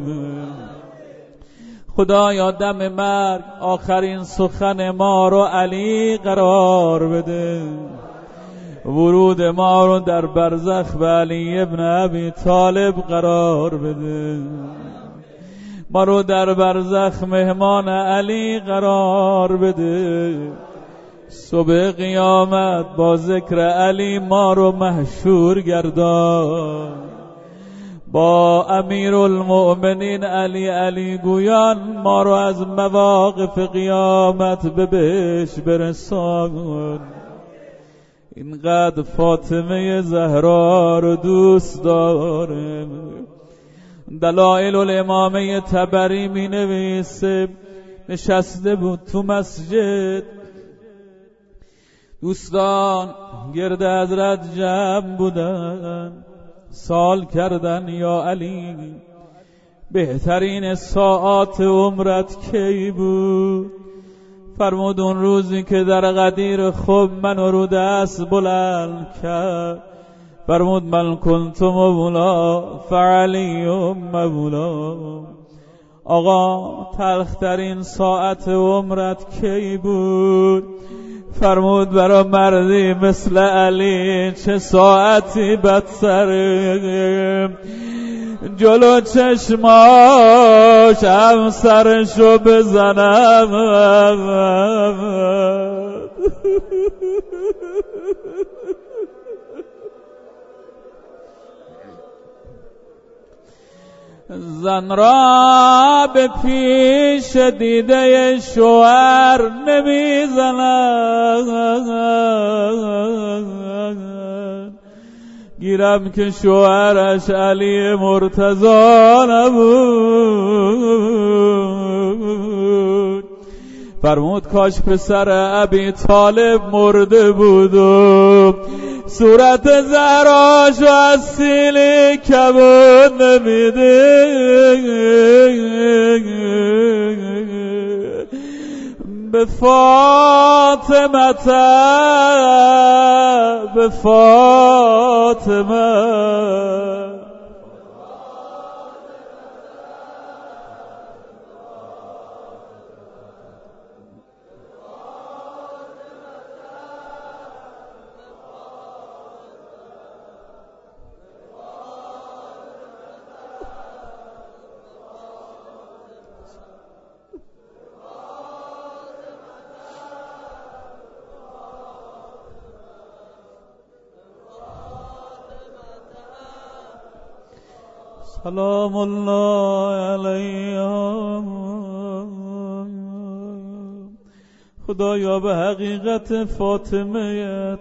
خدایا دم مرگ آخرین سخن ما رو علی قرار بده، ورود ما رو در برزخ به علی ابن ابی طالب قرار بده، ما رو در برزخ مهمان علی قرار بده، صبح قیامت با ذکر علی ما رو محشور گردان، با امیر المؤمنین علی علی گویان ما رو از مواقف قیامت به بهشت برسان. اینقدر فاطمه زهرا رو دوست داره. دلائل الامامه طبری می نویسه نشسته بود تو مسجد، دوستان گرد حضرت جمع بودن، سال کردن یا علی بهترین ساعات عمرت کی بود؟ فرمود اون روزی که در غدیر خوب منو رو دست بلند کرد، فرمود من کنت مولا فعلی مولا. آقا تلخترین ساعت عمرت کی بود؟ فرمود برا مردی مثل علی چه ساعتی بدسره، جلو چشماش هم سرشو بزنم. زن را به پیش دیده شوهر نمیزنن، گیرم که شوهرش علی مرتضی نبود. فرمود کاش پسر ابی طالب مرده بود و صورت زهراش از سیلی کبود نمیده. به فاطمه به فاطمه سلام الله علیهم. خدایا به حقیقت فاطمه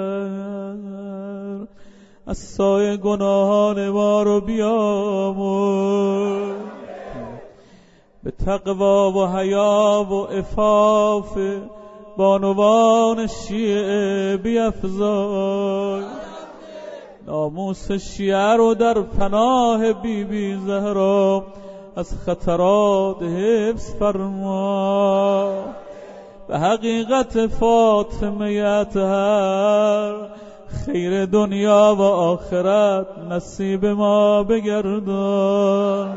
طاهر از سایه گناهان ما رو بیامرز، به تقوا و حیا و عفاف بانوان شیعه بیفزای، ناموس شیعه رو در پناه بی بی زهرا از خطرات حفظ فرما. به حقیقت فاطمه اطهر خیر دنیا و آخرت نصیب ما بگردان.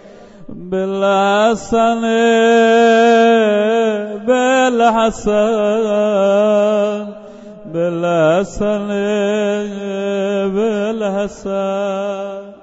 بالحسن بالحسن بالحسن بالحسن.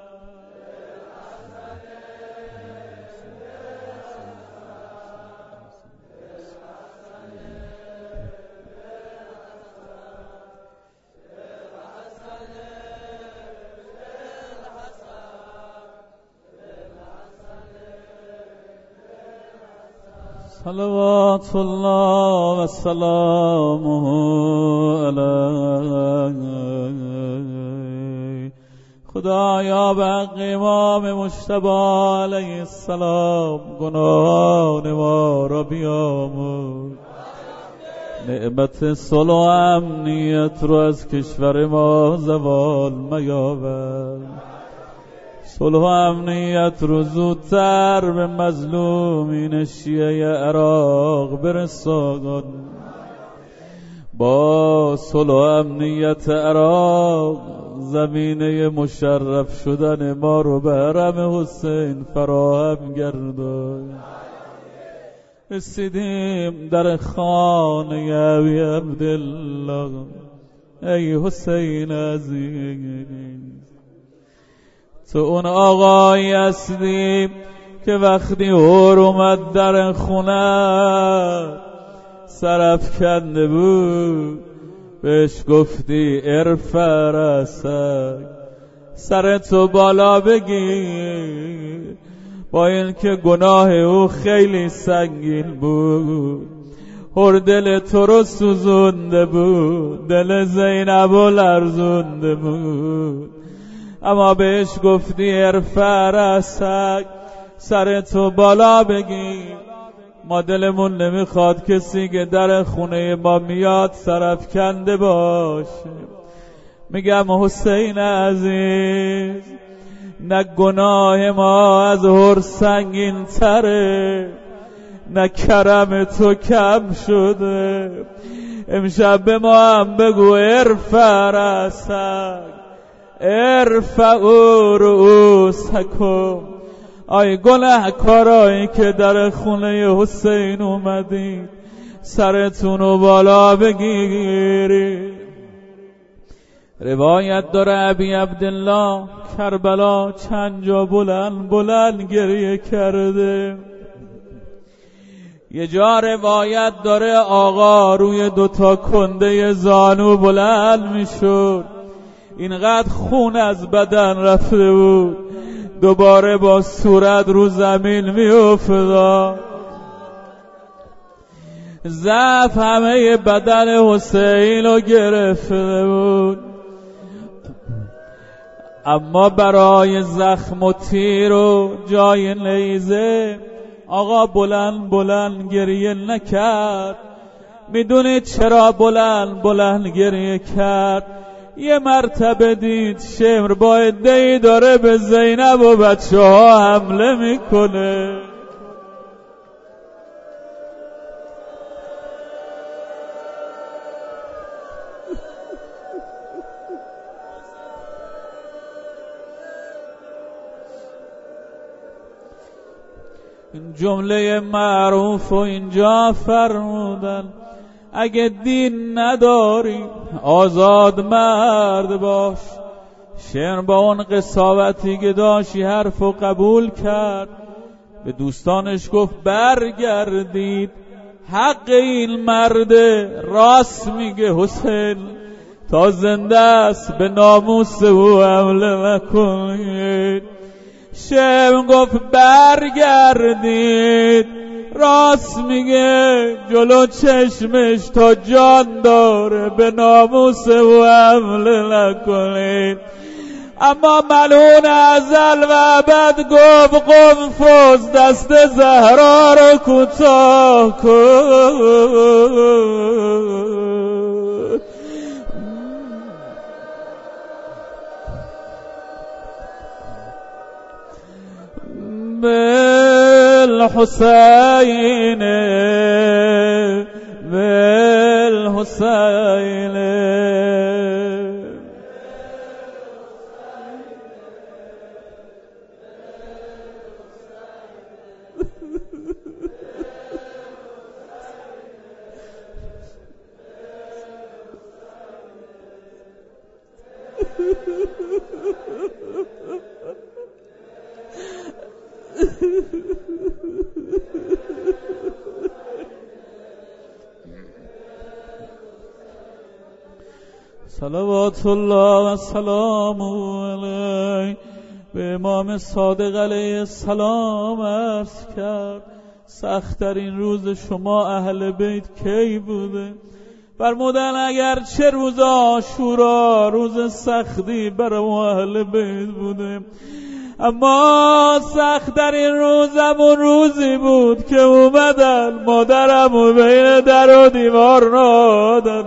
صلوات الله و سلامه علیه. خدایا به حق امام مجتبی علیه السلام گناهان ما را بیامرز، نعمت صلح و امنیت رو از کشور ما زوال میاور، صلح و امنیت رو زودتر به مظلومین شیعه عراق برسان. با صلح و امنیت عراق زمینه مشرف شدن ما رو به حرم حسین فراهم گردان. رسیدیم در خانه ابی عبدالله، ای حسین عزیز، تو اون آقایی هستی که وقتی هور اومد در خونه سرف کنده بود بهش گفتی ارفع رأسک، سر تو بالا بگیر. با این که گناه او خیلی سنگین بود، هر دل تو رو سوزونده بود، دل زینب رو لرزونده بود، اما بهش گفتی ارفع رأسک، سر تو بالا بگیر. ما دلمون نمیخواد کسی که در خونه ما میاد سرف کنده باشه. میگم حسین عزیز، نه گناه ما از هر سنگین تره، نه کرم تو کم شده. امشب به ما هم بگو ارفع رأسک، ارفعوا رؤوسکم. آی گناهکارایی که در خونه حسین اومدید سرتون رو بالا بگیری. روایت داره ابی عبدالله کربلا چند جا بلند بلند گریه کرده. یه جا روایت داره آقا روی دوتا کنده زانو بلند میشد، اینقدر خون از بدن رفته بود دوباره با صورت رو زمین می افتاد. ضعف همه بدن حسین رو گرفته بود، اما برای زخم و تیر و جای نیزه آقا بلند بلند گریه نکرد. میدونید چرا بلند بلند گریه کرد؟ یه مرتبه دید شمر با عده‌ای داره به زینب و بچه ها حمله میکنه. این جمله معروف و اینجا فرمودن اگه دین نداری آزاد مرد باش. شعر با اون قساوتی که داشتی حرف و قبول کرد، به دوستانش گفت برگردید، حق این مرد راست میگه حسین، تا زنده است به ناموس او حمله نکنید. شم گفت برگردید، راست میگه جلو چشمش تا جان داره، به ناموس و حمله نکنید. اما ملعون ازل و ابد گفت قنفذ دست زهرا رو کوتاه کن. بالحسین بالحسین صلوات الله و سلام علیه. به امام صادق علیه السلام عرض کرد سخت‌ترین روز شما اهل بیت کی بوده؟ فرمودن اگر چه روز عاشورا روز سختی برای اهل بیت بوده، اما سخت‌ترین روزم اون روزی بود که اومدن مادرم و بین در و دیوار نادن.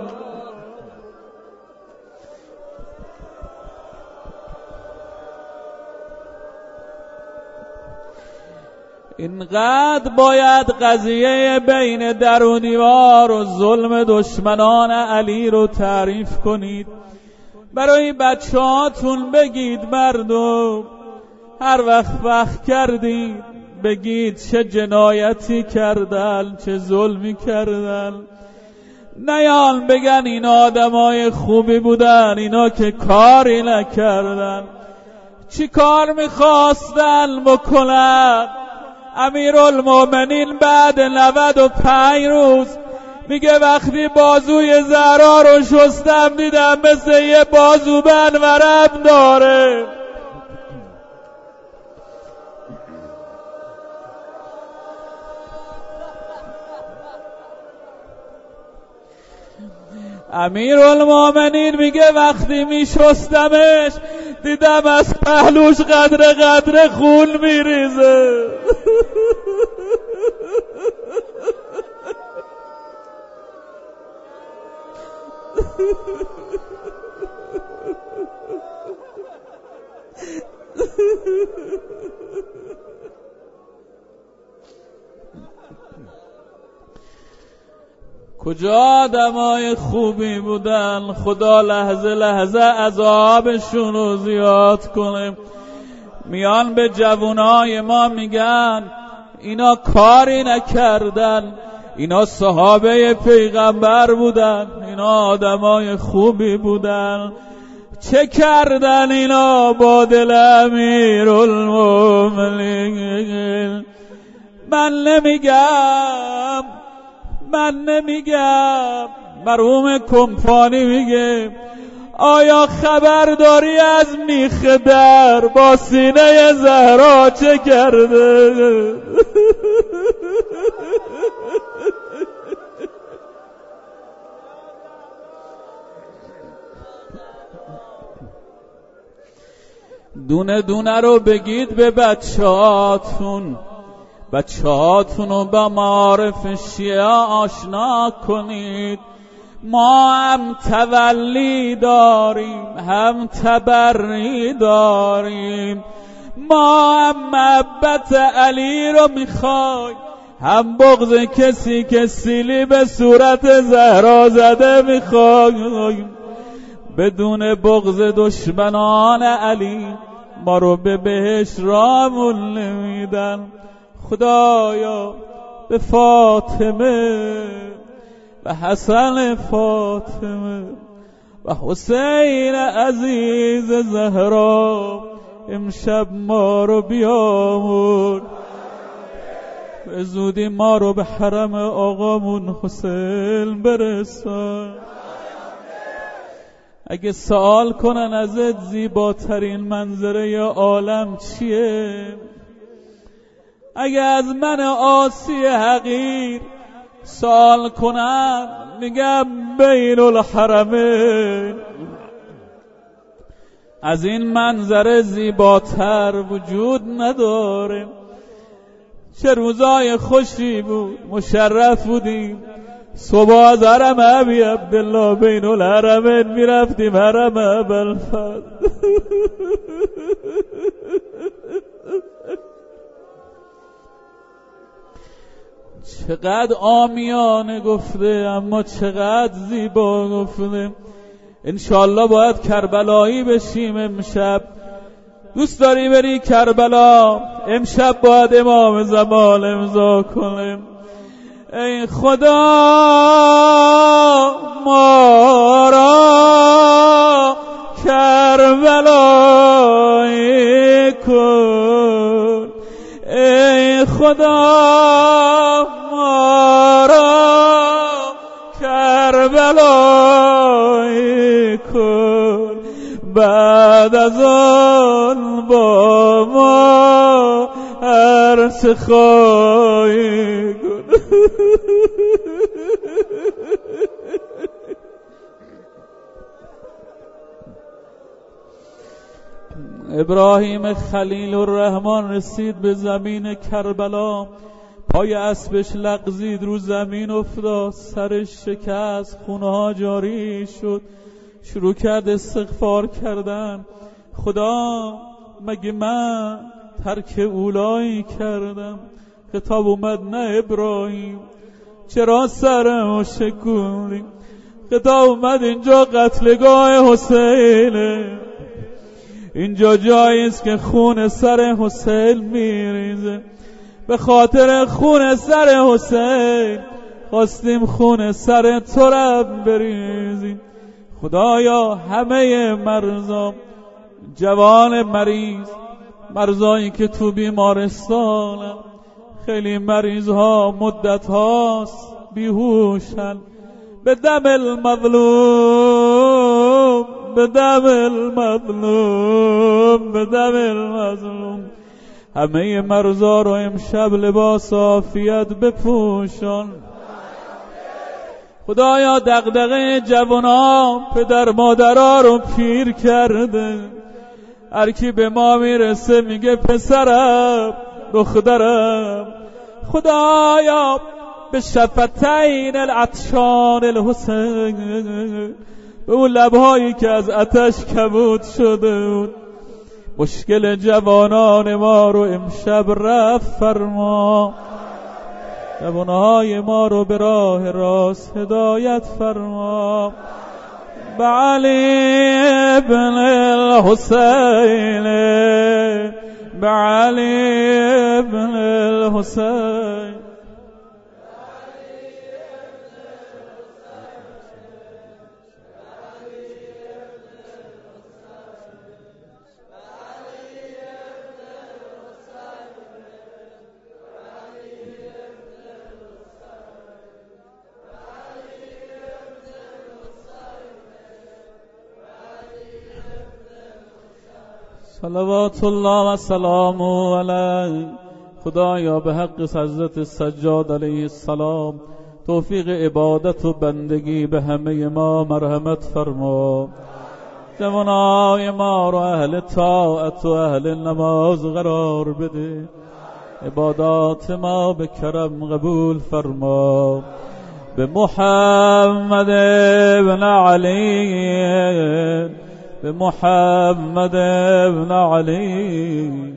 اینقدر باید قضیه بین در و دیوار و ظلم دشمنان علی رو تعریف کنید. برای بچه هاتون بگید مردم هر وقت وقت کردید بگید چه جنایتی کردن، چه ظلمی کردن. نیان بگن اینا آدمای خوبی بودن، اینا که کاری نکردن. چی کار میخواستن بکنن؟ امیرالمومنین بعد نود و پنج روز میگه وقتی بازوی زهرا رو شستم دیدم مثل یه بازوبند ورم داره. امیرالمومنین میگه وقتی میشستمش دیدم از پهلوش قدر قدر خون میریزه. کجا آدمای خوبی بودن؟ خدا لحظه لحظه عذابشون رو زیاد کنه. میان به جوانای ما میگن اینا کاری نکردن، اینا صحابه پیغمبر بودن، اینا آدمای خوبی بودن. چه کردن اینا با دل امیرالمومنین؟ من نمیگم من نمیگم مرحوم کمپانی میگه آیا خبر داری از میخ در با سینه زهرا چه کرده؟ دونه دونه رو بگید به بچهاتون، بچهاتون رو با معارف شیعه آشنا کنید. ما هم تولی داریم، هم تبری داریم. ما هم محبت علی رو میخوایم، هم بغض کسی که سیلی به صورت زهرا زده میخوایم. بدون بغض دشمنان علی ما رو به بهشت رامون نمیدن. خدایا به فاطمه و حسن فاطمه و حسین عزیز زهرا امشب ما رو بیامون، به زودی ما رو به حرم آقامون حسین برسان. اگه سوال کنن ازت زیباترین منظره یا عالم چیه، اگه از من عاصی حقیر سوال کنن میگم بین الحرمین. از این منظره زیباتر وجود نداره. چه روزای خوشی بود، مشرف بودیم. صبح از حرم ابی عبدالله بین الحرمین میرفتیم حرم ابوالفضل. چقدر عامیانه گفته اما چقدر زیبا گفته. انشالله باید کربلایی بشیم امشب. دوست داری بری کربلا؟ امشب باید امام زمان امضا کنیم. ای خدا ما را کربلایی کن، ای خدا ما را کربلایی کن، بعد از آن با ما هر چه خواهی کن. ابراهیم خلیل الرحمن رسید به زمین کربلا، پای اسبش لغزید، رو زمین افتاد، سرش شکست، خونه ها جاری شد. شروع کرد استغفار کردن. خدا مگه من ترک اولایی کردم؟ خطاب اومد نه ابراهیم، چرا سرمو شکوندی؟ خطاب اومد اینجا قتلگاه حسینه، اینجا جایی است که خون سر حسین میریزه. به خاطر خون سر حسین خواستیم خون سر تو رو بریزیم. خدایا همه مرزا، جوان مریض، مرزایی که تو بیمارستانن، خیلی مریض ها مدت هاست بیهوشن، به دم المظلوم، به دم المظلوم، به دم المظلوم، همه مرزا رو امشب لباس عافیت بپوشان. خدایا دغدغه جوانان پدر مادرها رو پیر کرده. هر کی به ما میرسه میگه پسرم، دخترم. خدایا به شفتین العطشان الحسین، به اون لبهایی که از آتش کبود شده بود، مشکل جوانان ما رو امشب رفع فرما. جوانهای ما رو به راه راست هدایت فرما. به علی ابن الحسین، به علی ابن الحسین. صلوات الله و سلامه علیه. خدایا به حق حضرت سجاد علیه السلام توفیق عبادت و بندگی به همه ما مرحمت فرما. جوانای ما رو اهل طاعت و اهل نماز قرار بده. عبادات ما به کرم قبول فرما. به محمد ابن علی، به محمد ابن علی.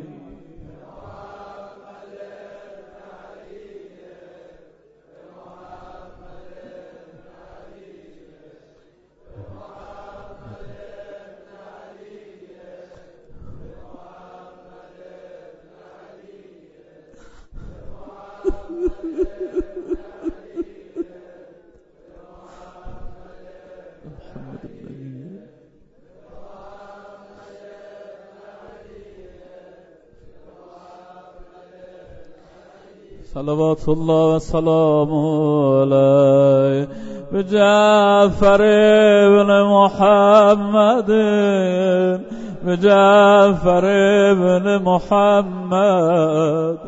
صلوات الله و سلامه علیه بجعفر ابن محمد بجعفر ابن محمد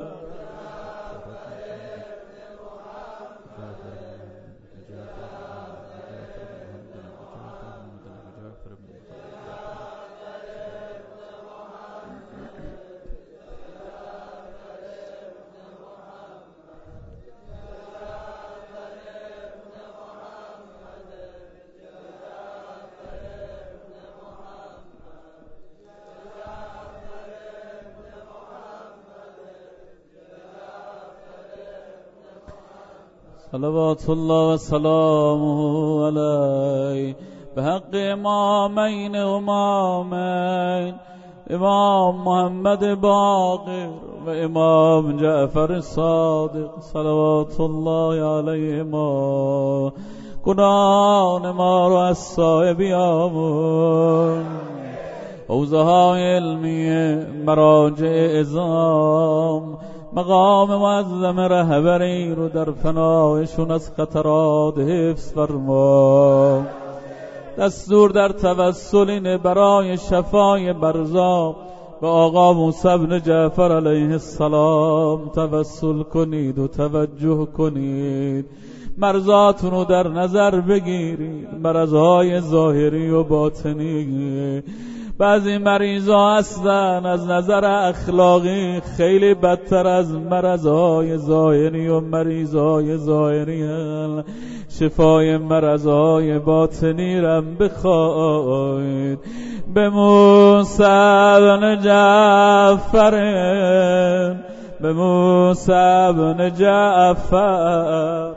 صلوات الله و سلامه علیه به حق امامین امامین امام محمد باقر و امام جعفر صادق صلوات الله علیهما گناهان ما رو از سایه بیامون، حوزه های علمی مراجع اعظام مقام معظم رهبری رو در فنایشون از خطرات حفظ فرما. دستور در توسل اینه برای شفای برزا به آقا موسی بن جعفر علیه السلام توسل کنید و توجه کنید، مرزاتون رو در نظر بگیرید، مرزهای ظاهری و باطنی. بعضی مریضا هستن از نظر اخلاقی خیلی بدتر از مرضهای ظاهری و مریضای ظاهری هن. شفای مرضهای باطنی رم بخواید به موسی بن جعفر به موسی بن جعفر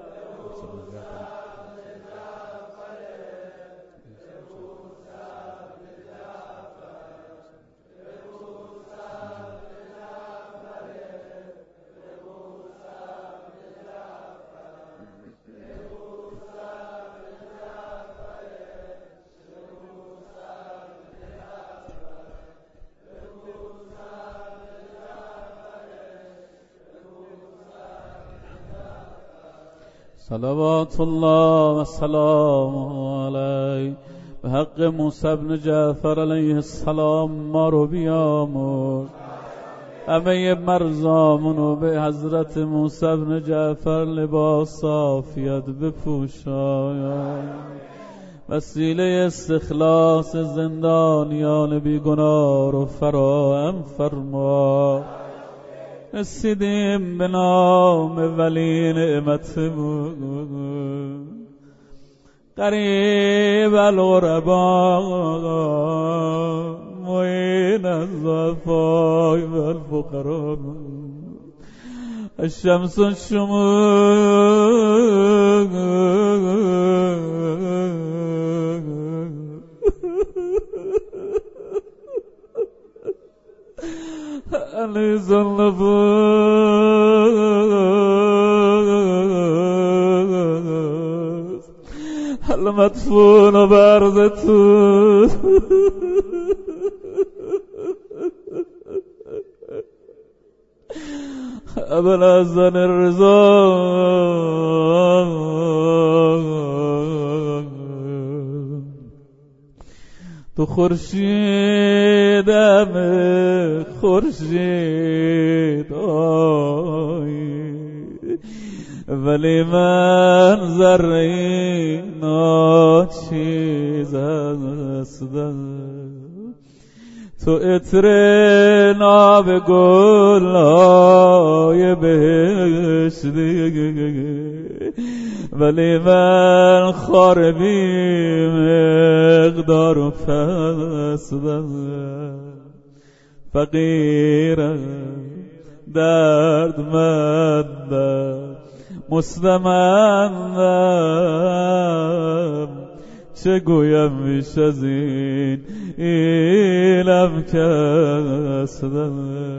صلوات الله و سلامه علیه به حق موسی بن جعفر علیه السلام ما رو بیامرز، همه مرزامونو به حضرت موسی بن جعفر لباس عافیت بپوشاند، وسیله استخلاص زندانیان بیگناه رو فراهم فرما. رسیدیم به نام ولی نعمتمون قریب الغربا معین الضعفاء والفقراء الشمس الشموس أنيس النفوس المدفون بارزته أبا الحسن الرضا تو خورشیدم خورشید آی ولی من ذره ناچیز هستم، تو عطر ناب گل‌های بهشتی ولی من خار بی مقدار و فسدم، فقیرم دردمندم مستمندم، چه گویم بیش از این اینم کسدم،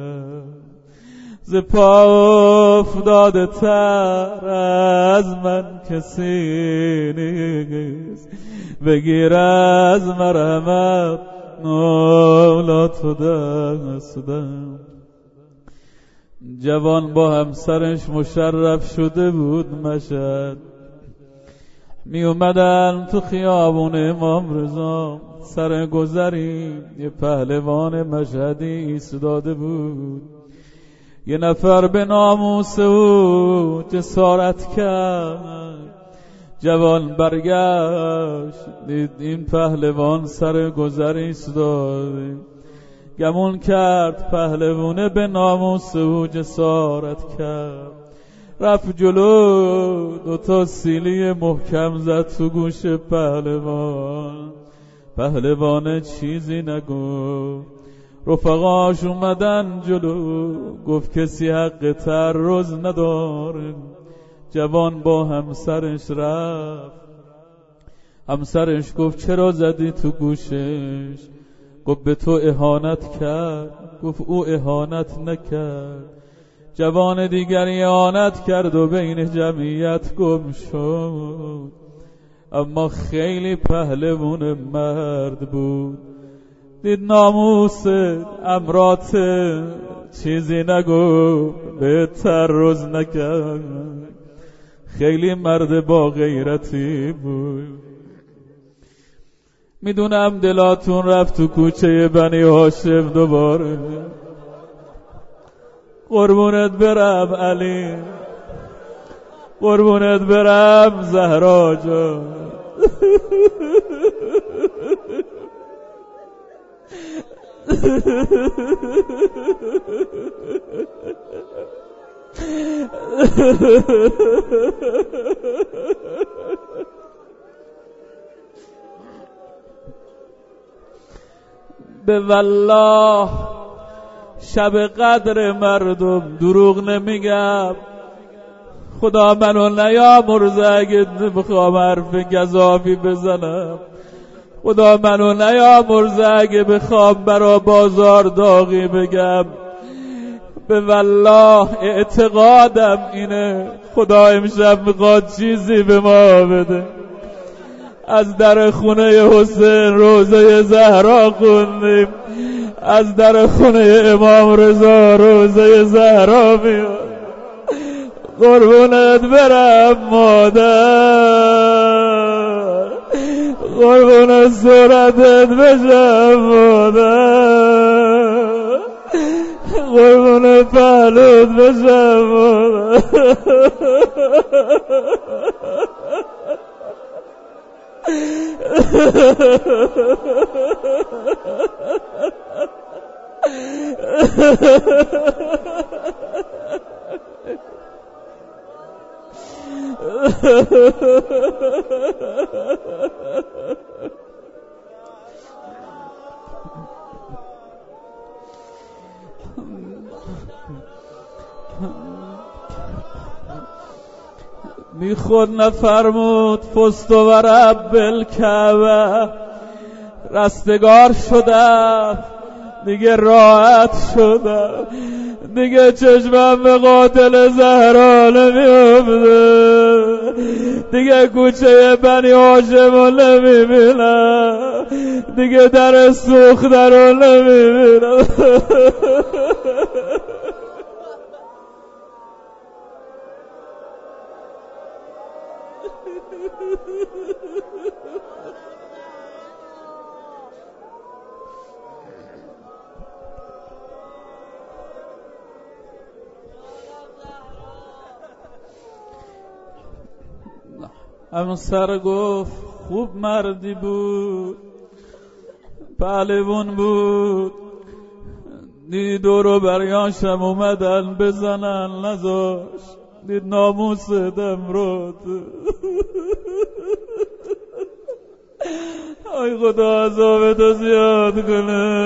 ز پا افتاده تر از من کسی نیست، بگیر از مرحمت نالات و دستم، جوان با همسرش مشرف شده بود مشهد. می اومدن تو خیابون امام رضا، سر گذری یه پهلوان مشهدی ایستاده بود. یه نفر به ناموس او جسارت کرد. جوان برگشت دید این پهلوان سر گذر ایستاده. گمون کرد پهلوانه به ناموس او جسارت کرد. رفت جلو دوتا سیلی محکم زد تو گوش پهلوان. پهلوان چیزی نگفت. رفقاش اومدن جلو، گفت کسی حق تعرض نداره. جوان با همسرش رفت. همسرش گفت چرا زدی تو گوشش؟ گفت به تو اهانت کرد. گفت او اهانت نکرد. جوان دیگر اهانت کرد و بین جمعیت گم شد. اما خیلی پهلوان مرد بود. دید ناموس امرات چیزی نگفت، به تعرض نکرد. خیلی مرد با غیرتی بود. میدونم دلاتون رفت تو کوچه بنی هاشم دوباره. قربونت برم علی، قربونت برم زهرا جان. به والله شب قدر مردم دروغ نمیگم. خدا منو نیامرزه اگه بخوام حرف گزافی بزنم. خدا منو نیامرزه اگه بخوام برا بازار داغی بگم. به والله اعتقادم اینه خدا امشب میخواد چیزی به ما بده. از در خونه حسین روزه زهرا خوندیم، از در خونه امام رضا روزه زهرا میاد. قربونت برم مادر، قربون صورتت بشم مادر، قربون پهلوت بشم مادر. می خود نفرمود فست و رب الکعبه. رستگار شدم دیگه راحت شدم، دیگه چشمم به قاتل زهرا نمیفته، دیگه کوچه بنی هاشم رو نمیبینم، دیگه در سوخته رو نمیبینم. همسر گفت خوب مردی بود، پهلوان بود، دید دورو بریاشم اومدن بزنن نذاش، دید ناموس دمرد. آی خدا عذابتو زیاد کنه.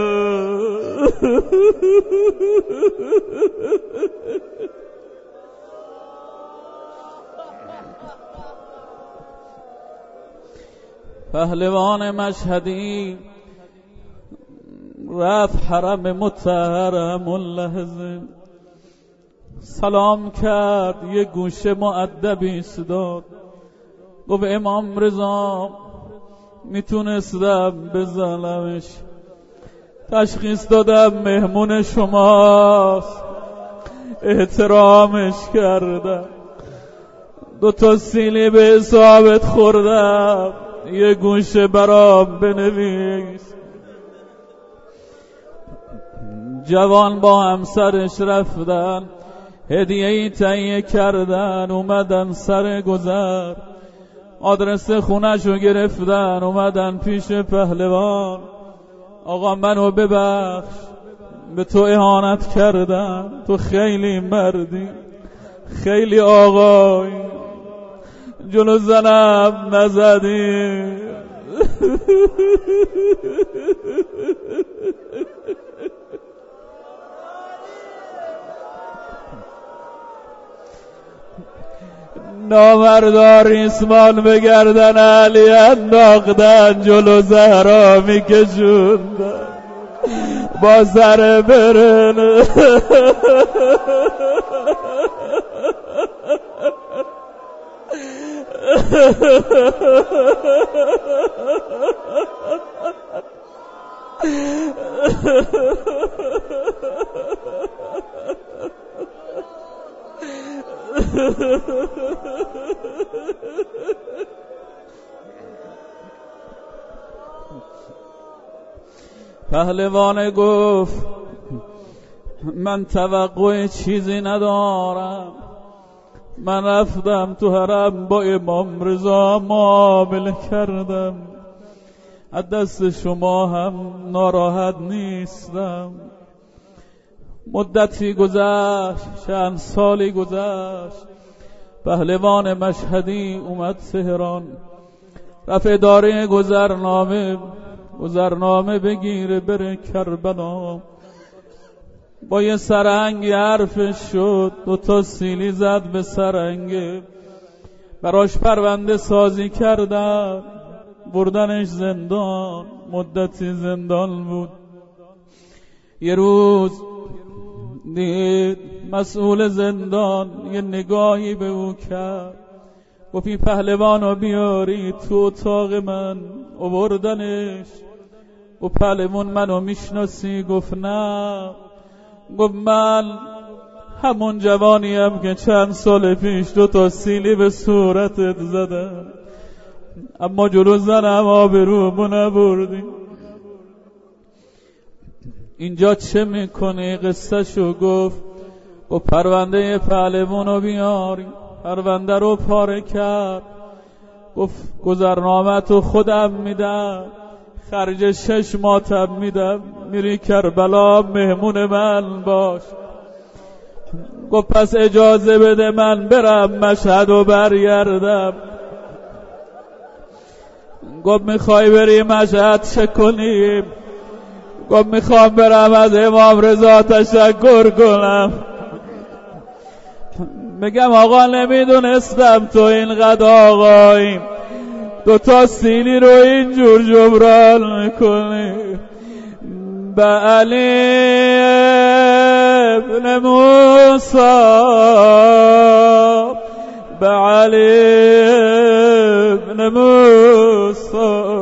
پهلوان مشهدی رفت حرم مطهرم اللحظه، سلام کرد، یه گوشه مؤدبی صداد، گفت امام رضا میتونستم بزنمش، تشخیص دادم مهمون شماست، احترامش کردم، دو تا سیلی به حسابت خوردم، یه گوشه برام بنویس. جوان با همسرش رفتن، هدیه ای تهیه کردن، اومدن سر گذر، آدرس خونه‌شو گرفتن، اومدن پیش پهلوان. آقا منو ببخش، به تو اهانت کردم، تو خیلی مردی، خیلی آقایی، جلو زنم نزدی. نامردار ریسمان بگردن علی انداختن، جلو زهرا میکشوندن با سر برن. پهلوان گفت من توقع چیزی ندارم، من رفتم تو حرم با امام رضا معامله کردم، از دست شما هم ناراحت نیستم. مدتی گذشت، چند سالی گذشت، پهلوان مشهدی اومد تهران، رفت اداره گذرنامه گذرنامه بگیره بره کربلا. با یه سرنگی حرفش شد، دو تا سیلی زد به سرنگه، براش پرونده سازی کردن، بردنش زندان، مدتی زندان بود. یه روز دید مسئول زندان یه نگاهی به او کرد، گفت این پهلوانو بیاری تو اتاق من. آوردنش، و پهلوان منو میشناسی؟ گفت نه. گفت من همون جوانیم که چند سال پیش دو تا سیلی به صورتت زدم، اما جلو زنم آبرومو نبردی. اینجا چه میکنی؟ قصه شو گفت. و پرونده پهلوانو بیاری. پرونده رو پاره کرد، گفت گذرنامه تو خودم میدم، خرج شش ماتم میدم، میری کربلا مهمون من باش. گفت پس اجازه بده من برم مشهد و برگردم. گفت میخوای بری مشهد چه کنیم؟ گفت میخوام برم از امام رضا تشکر کنم، میگم آقا نمیدونستم تو اینقدر آقاییم، دو تا سیلی رو اینجور جبران میکنی. به علی ابن موسی، به علی ابن موسی.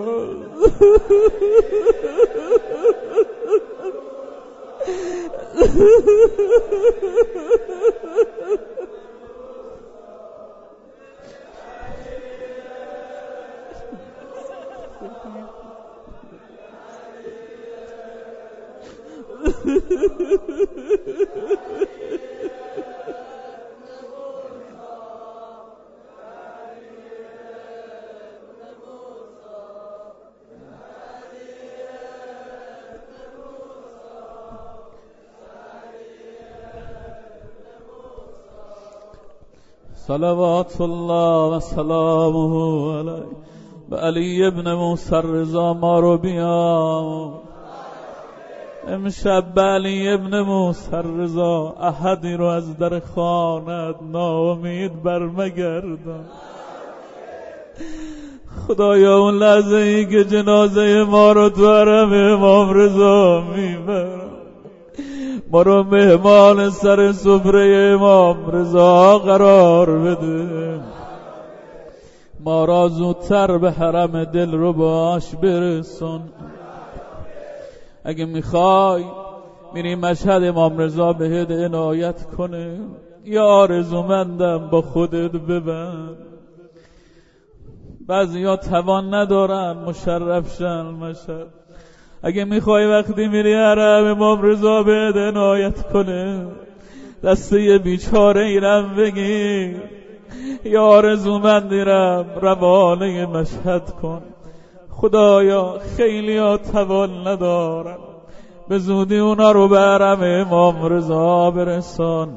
صلوات الله و سلامه علیه و علی ابن موسی رضا ما رو بیا. امشب به علی ابن موسی رضا احدی رو از در خانت ناامید برمگردان. خدایا اون لحظه ای که جنازه ما رو تو حرم امام رضا میبرم، ما رو مهمان سر سفره امام رضا قرار بده، ما را زودتر به حرم دل رو باش برسون. اگه میخوای میری مشهد امام رضا بهت عنایت کنه. یا آرزومندم با خودت ببند. بعضیا توان ندارن مشرف شن مشهد. اگه میخوای وقتی میری حرم امام رضا بهت عنایت کنه دسته یه بیچاره ایرم بگیر، یا آرزومندیرم روانه مشهد کن. خدایا خیلی ها توان ندارن، به زودی اونا رو به حرم امام رضا برسان.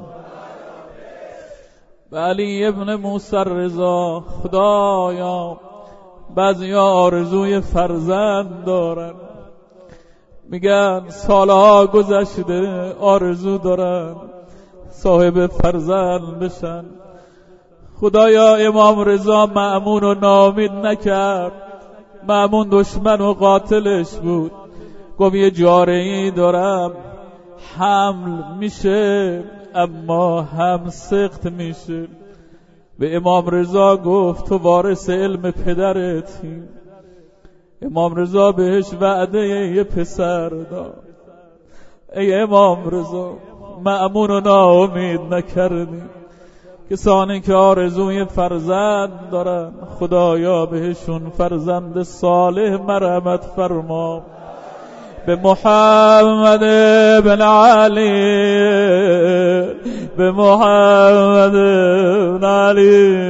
به علی ابن موسی رضا، خدایا بعضیا آرزوی فرزند دارن، میگن سالها گذشته آرزو دارن صاحب فرزند بشن. خدایا امام رضا مأمون رو ناامید نکرد. مأمون دشمن و قاتلش بود، گفت یه جاره‌ای دارم حمل میشه اما هم سخت میشه. به امام رضا گفت تو وارث علم پدرتی. امام رضا بهش وعده یه پسر داد. ای امام رضا مأمون رو ناامید نکردی. کسانی که آرزوی فرزند دارن خدایا بهشون فرزند صالح مرحمت فرما. به محمد بن علی، به محمد بن علی.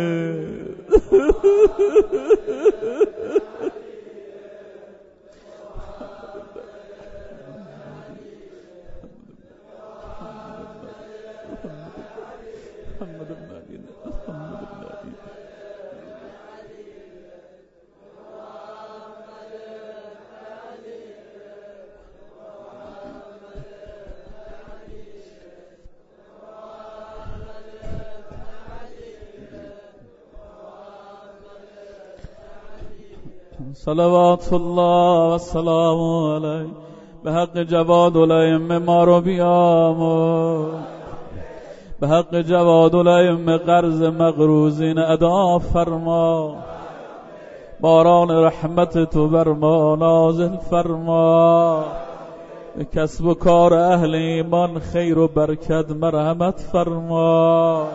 صلوات الله و سلام علیه. به حق جواد الائمه ما رو بیامرز، به حق جواد الائمه قرض مقروزین ادا فرما. باران رحمت تو بر ما نازل فرما. به کسب و کار اهل ایمان خیر و برکت مرحمت فرما.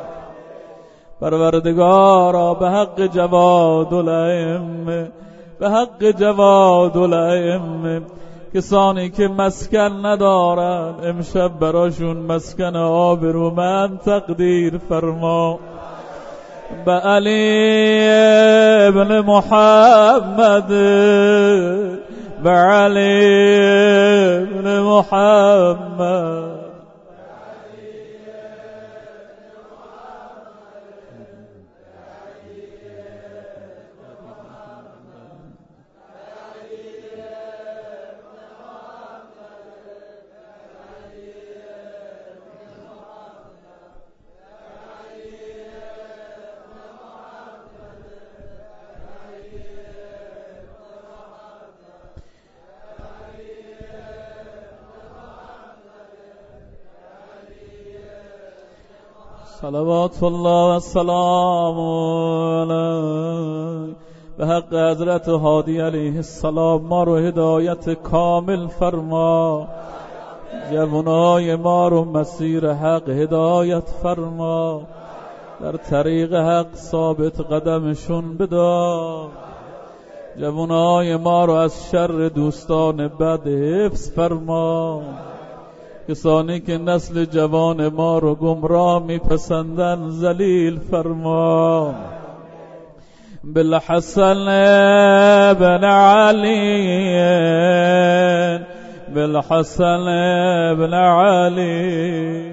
پروردگارا به حق جواد الائمه، به حق جواد الائمه کسانی که مسکن ندارن امشب براشون مسکن آبرومند تقدیر فرما. به علی ابن محمد، به علی ابن محمد. صلوات الله و سلام علیه. به حق حضرت هادی علیه السلام ما رو هدایت کامل فرما. جوانای ما رو مسیر حق هدایت فرما. در طریق حق ثابت قدمشون بدار. جوانای ما رو از شر دوستان بد حفظ فرما. کسانی که نسل جوان ما رو گمراه میپسندن ذلیل فرما. بالحسن بن علی، بالحسن بن علی.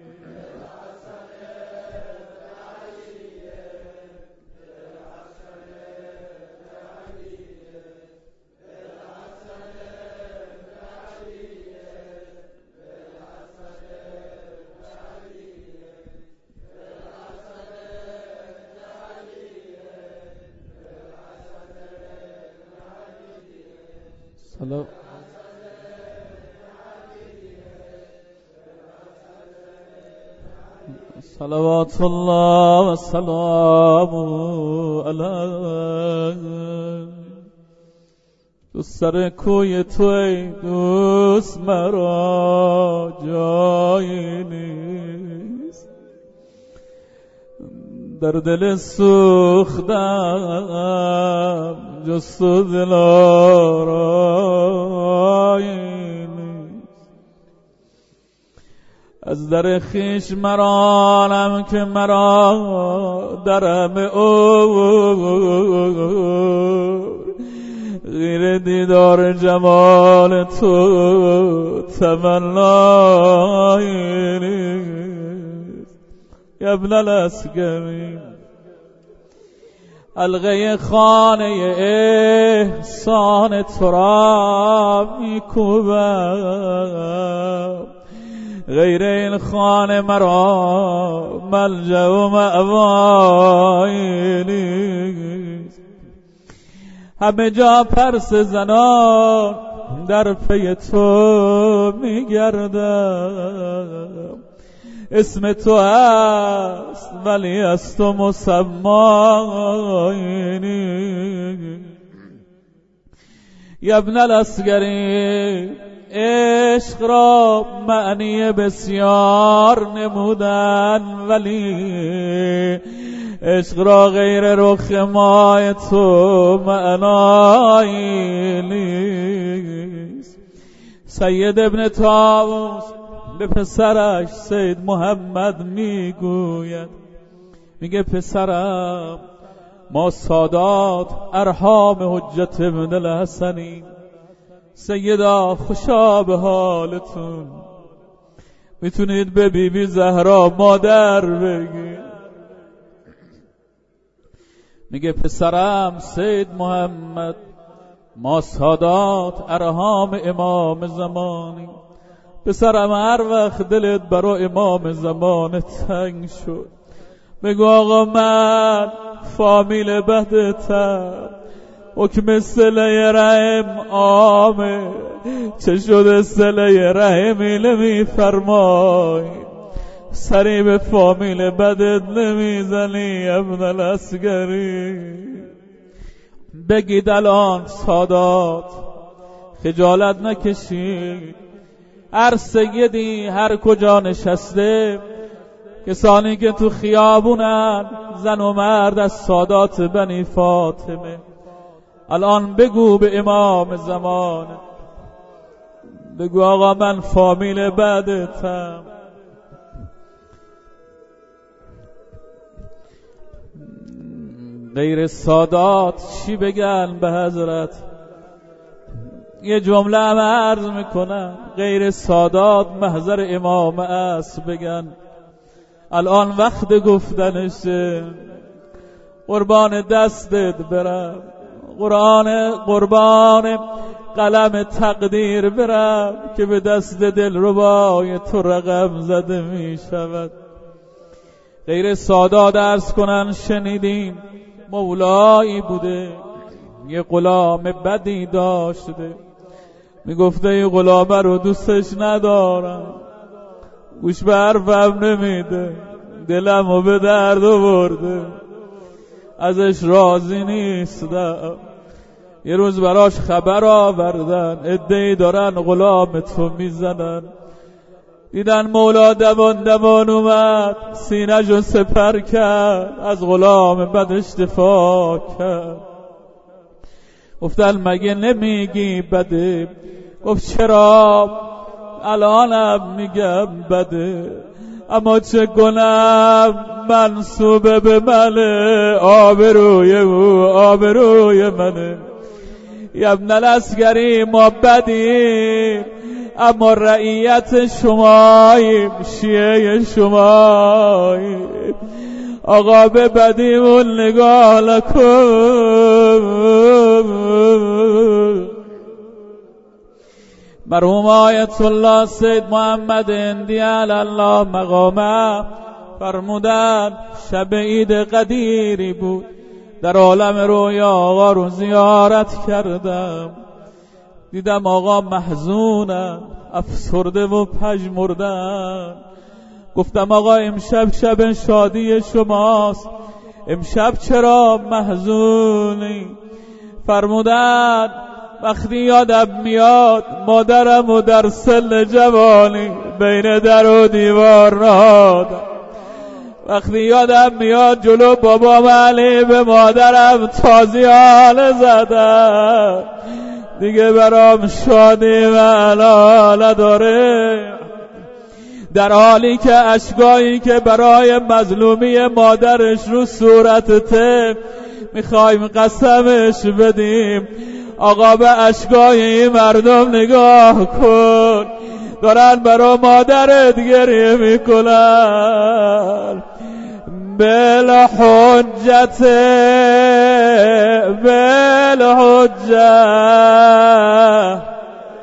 صلوات الله و سلام علیه. تو سر کوی تو ای دوست مرا جایی نیست، در دل سوختم جز تو دلارایی نیست. از در خویش مرانم که مرا درم او غیر دیدار جمال تو تمنایی نیست. یا ابن الاسگری حلقه خانه احسان تو را میکوبم، غیر این خانه مرا ملجأ و مأوایی نیست. همه جا پرس زنان در پی تو میگردم، اسم تو هست ولی از تو مسمایی نیست. یا ابن الاسگری عشق را معنی بسیار نمودن، ولی عشق را غیر رخ ماه تو معنایی نیست. سید ابن طاووس به پسرش سید محمد میگوید، میگه پسرم ما سادات ارحام حجت ابن الحسنی، سیدا خوشا به حالتون، میتونید به بی بی زهرا مادر بگید. میگه پسرم سید محمد ما سادات ارحام امام زمانی، پسرم هر وقت دلت برای امام زمان تنگ شد بگو آقا من فامیل بدتر، حکم صله رحم عامه، چه شده صله رحمی نمیفرمای، سری به فامیل بدت نمیزنی ابن الاسگری. بگید الان سادات خجالت نکشید، هر سیدی هر کجا نشسته، کسانی که تو خیابونن زن و مرد از سادات بنی فاطمه، الان بگو به امام زمان، بگو آقا من فامیل بدتم. غیر سادات چی بگن به حضرت؟ یه جمله هم عرض میکنن، غیر سادات محضر امام است بگن الان وقت گفتنشه. قربان دستت برم، قرآن قربان قلم تقدیر برم که به دست دلربای تو رقم زده می شود. غیر سادات عرض کنن شنیدیم مولایی بوده، یه غلام بدی داشته، میگفته یه غلامه رو دوستش ندارم، گوش به حرفم نمیده، دلمو به درد آورده، ازش راضی نیستم. یه روز براش خبر آوردن، عده‌ای دارن غلام تو میزنن، دیدن مولا دوان دوان اومد، سینه‌شو سپر کرد، از غلام بدش دفاع کرد. گفتن مگه نمیگی بده؟ گفت چرا؟ الانم میگم بده، اما چه کنم منصوب به منه، آبروی او آبروی منه. یا ابن الاسگری ما بدیم اما رعیت شماییم، شیعه شماییم، آقا به بدیمون نگاه نکن. مرحوم آیت الله سید محمد هندی علی الله مقامه فرمودن شب عید قدیری بود، در عالم رویا آقا رو زیارت کردم، دیدم آقا محزونن، افسرده و پژمردن. گفتم آقا امشب شب شادی شماست، امشب چرا محزونی؟ فرمودن وقتی یادم میاد مادرم و در سن جوانی بین در و دیوار نهادم. وقتی یادم میاد جلو بابام علی به مادرم تازیانه زدم، دیگه برام شادی و علا نداره. در حالی که اشکایی که برای مظلومی مادرش رو صورتته میخوایم قسمش بدیم. آقا به اشکای این مردم نگاه کن، دارن برای مادرت گریه میکنن. بالحجت بالحجت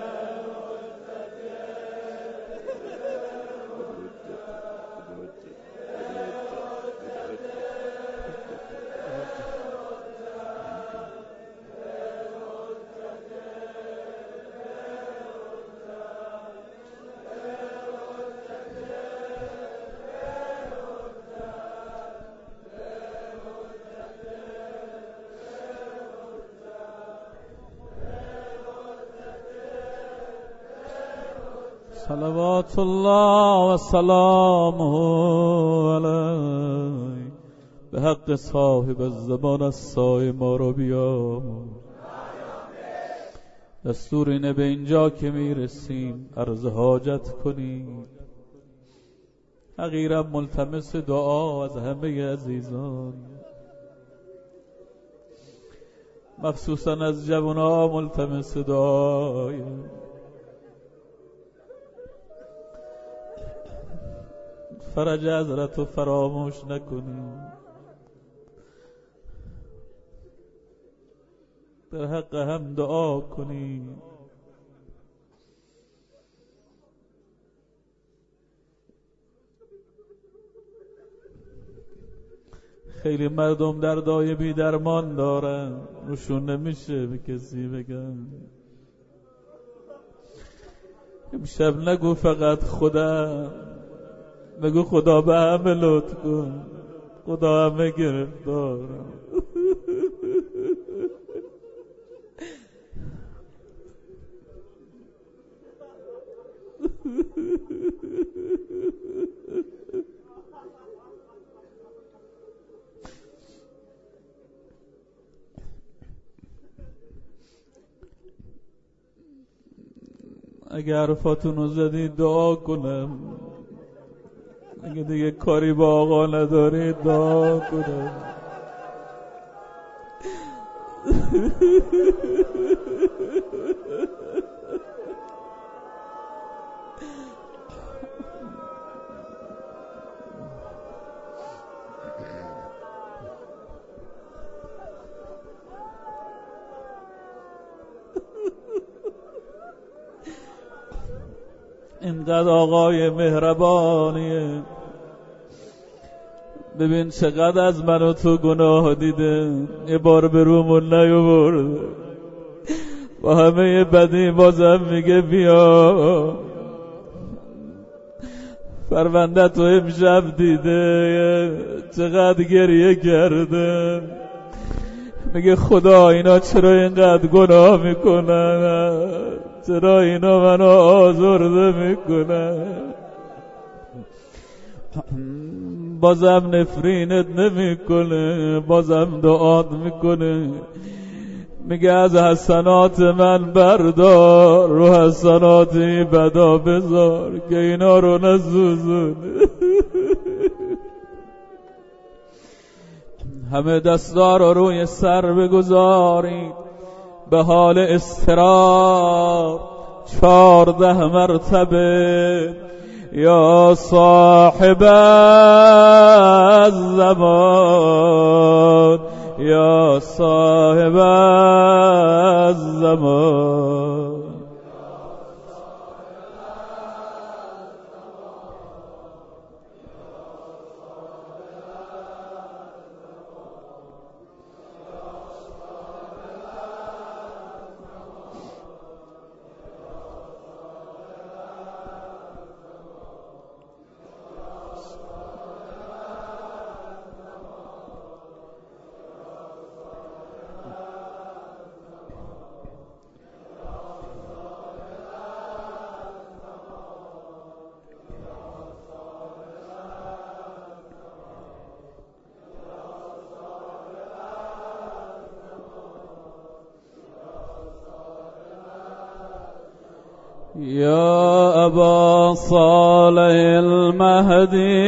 صلوات الله و سلامه علیه. به حق صاحب الزمان السای ما رو بیامرز. دستور اینه به اینجا که میرسیم عرض حاجت کنیم. حقیرم ملتمس دعا از همه عزیزان، مخصوصا از جوانها ملتمس دعای. فرج حضرت رو فراموش نکنیم. در حق هم دعا کنیم. خیلی مردم دردای بی درمان دارن، روشون نمیشه به کسی بگن. امشب نگو فقط خودم، بگو خدا به همه لطف کن، خدا همه گرفتارم. اگه حرفاتون رو زدید دعا کنم، اگه دیگه کاری با آقا ندارید دعا کنم. اینقدر آقای مهربانیه، ببین چقدر از من و تو گناه دیده، یه بار به رومون نیاورده، با همه بدی بازم میگه بیا. فرونده تو امشب دیده چقدر گریه کرده، میگه خدا اینا چرا اینقدر گناه میکنن، چرا اینا منو آزرده میکنن. بازم نفرینت نمیکنه، بازم دعات میکنه، میگه از حسنات من بردار، رو حسناتی بدا بذار که اینا رو نسوزونه. همه دستا رو روی سر بگذارید، به حال استراحت چارده مرتبه یا صاحب الزمان، یا صاحب الزمان. يا أبا صالح المهدي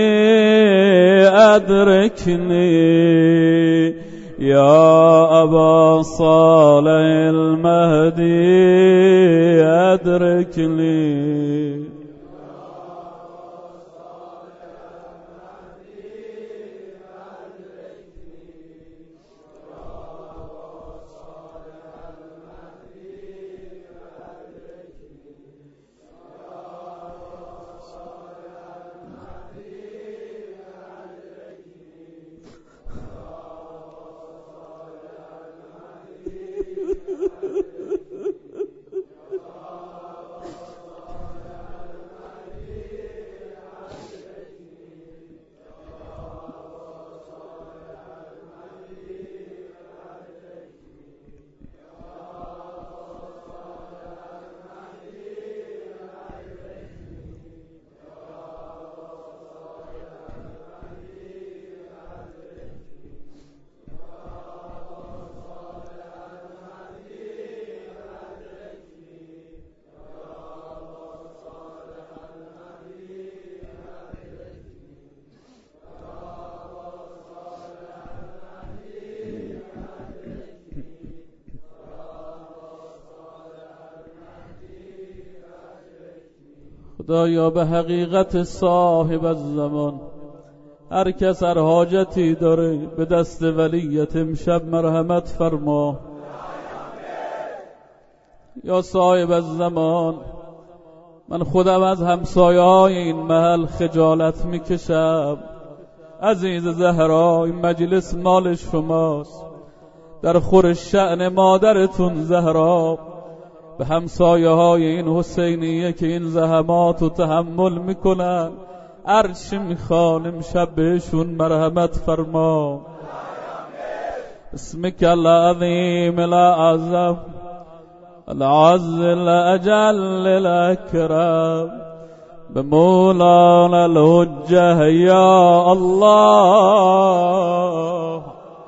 أدركني يا أبا صالح المهدي أدركني خدایا به حقیقت صاحب الزمان هر کس هر حاجتی داره به دست ولیت امشب مرحمت فرما. یا صاحب الزمان من خودم از همسایه‌های این محل خجالت میکشم. عزیز زهرا این مجلس مال شماست، در خور شأن مادرتون زهرا به همسایه های این حسینیه که این زحمات رو تحمل میکنن هرچی میخوان امشب بهشون مرحمت فرما. اسمک العظیم الاعظم العز الاجل الاکرم به مولانا الحجه یا الله.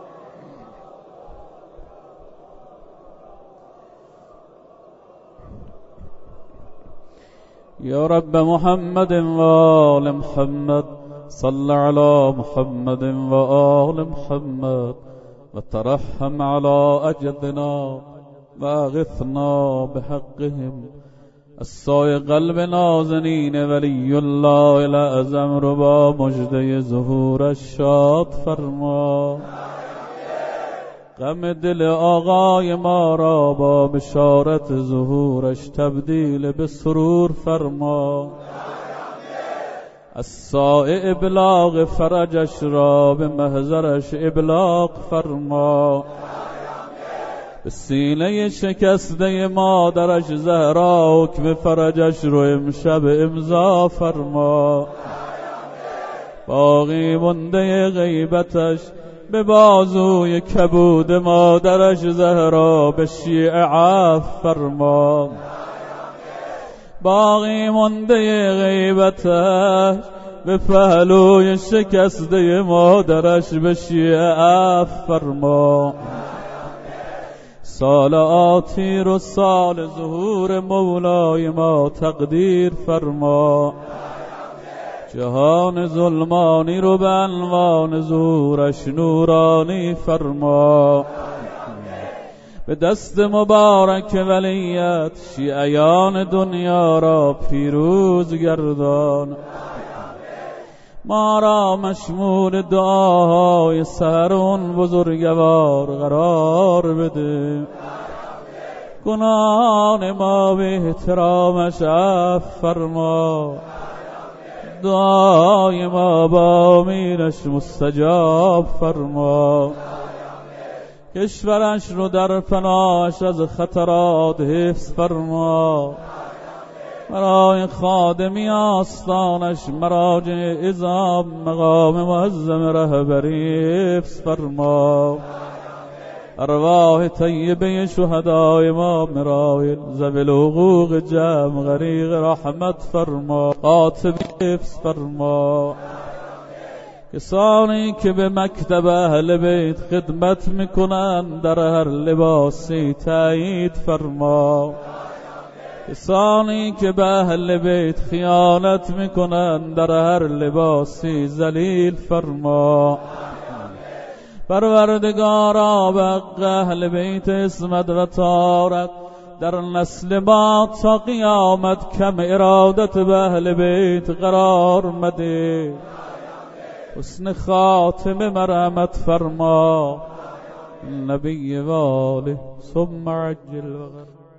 یا رب محمد و آل محمد صل علی محمد و آل محمد و ترحم علی اجدنا و اغثنا بحقهم. السای قلب نازنین ولی الله الاعظم رو با مژده ظهورش شاد فرما. غم دل آقای ما را با بشارت ظهورش تبدیل به سرور فرما. السای ابلاغ فرجش را به محضرش ابلاغ فرما. به سینه شکسته مادرش زهرا حکم فرجش رو امشب امضا فرما. باقی مونده غیبتش به بازوی کبود مادرش زهرا به شیعه عفو فرما. باقی مونده غیبتش به پهلوی شکسته مادرش به شیعه عفو فرما. سال آتیر و سال ظهور مولای ما تقدیر فرما. جهان ظلمانی رو به عنوان ظهورش نورانی فرما. به دست مبارک ولیت شیعیان دنیا را پیروز گردان. ما را مشمول دعاهای سحر اون بزرگوار قرار بده. گناهان ما به احترامش عفو فرما. دعای ما با امیرش مستجاب فرما. کشورش رو در پناهش از خطرات حفظ فرما. برای خادمی آستانش مراجع عظام مقام معظم رهبری حفظ فرما. ارواح طیبه شهدای ما مرایل ذوی الحقوق جمع غریق رحمت فرما. قاطبی حفظ فرما. کسانی که به مکتب اهل بیت خدمت میکنن در هر لباسی تایید فرما. کسانی که به اهل بیت خیانت میکنن در هر لباسی ذلیل فرما. پروردگارا به حق اهل بیت عصمت و طهارت در نسل ما تا قیامت کم ارادت به اهل بیت قرار مده. حسن خاتمه مرحمت فرما. نبی و آله ثم عجل و غفر.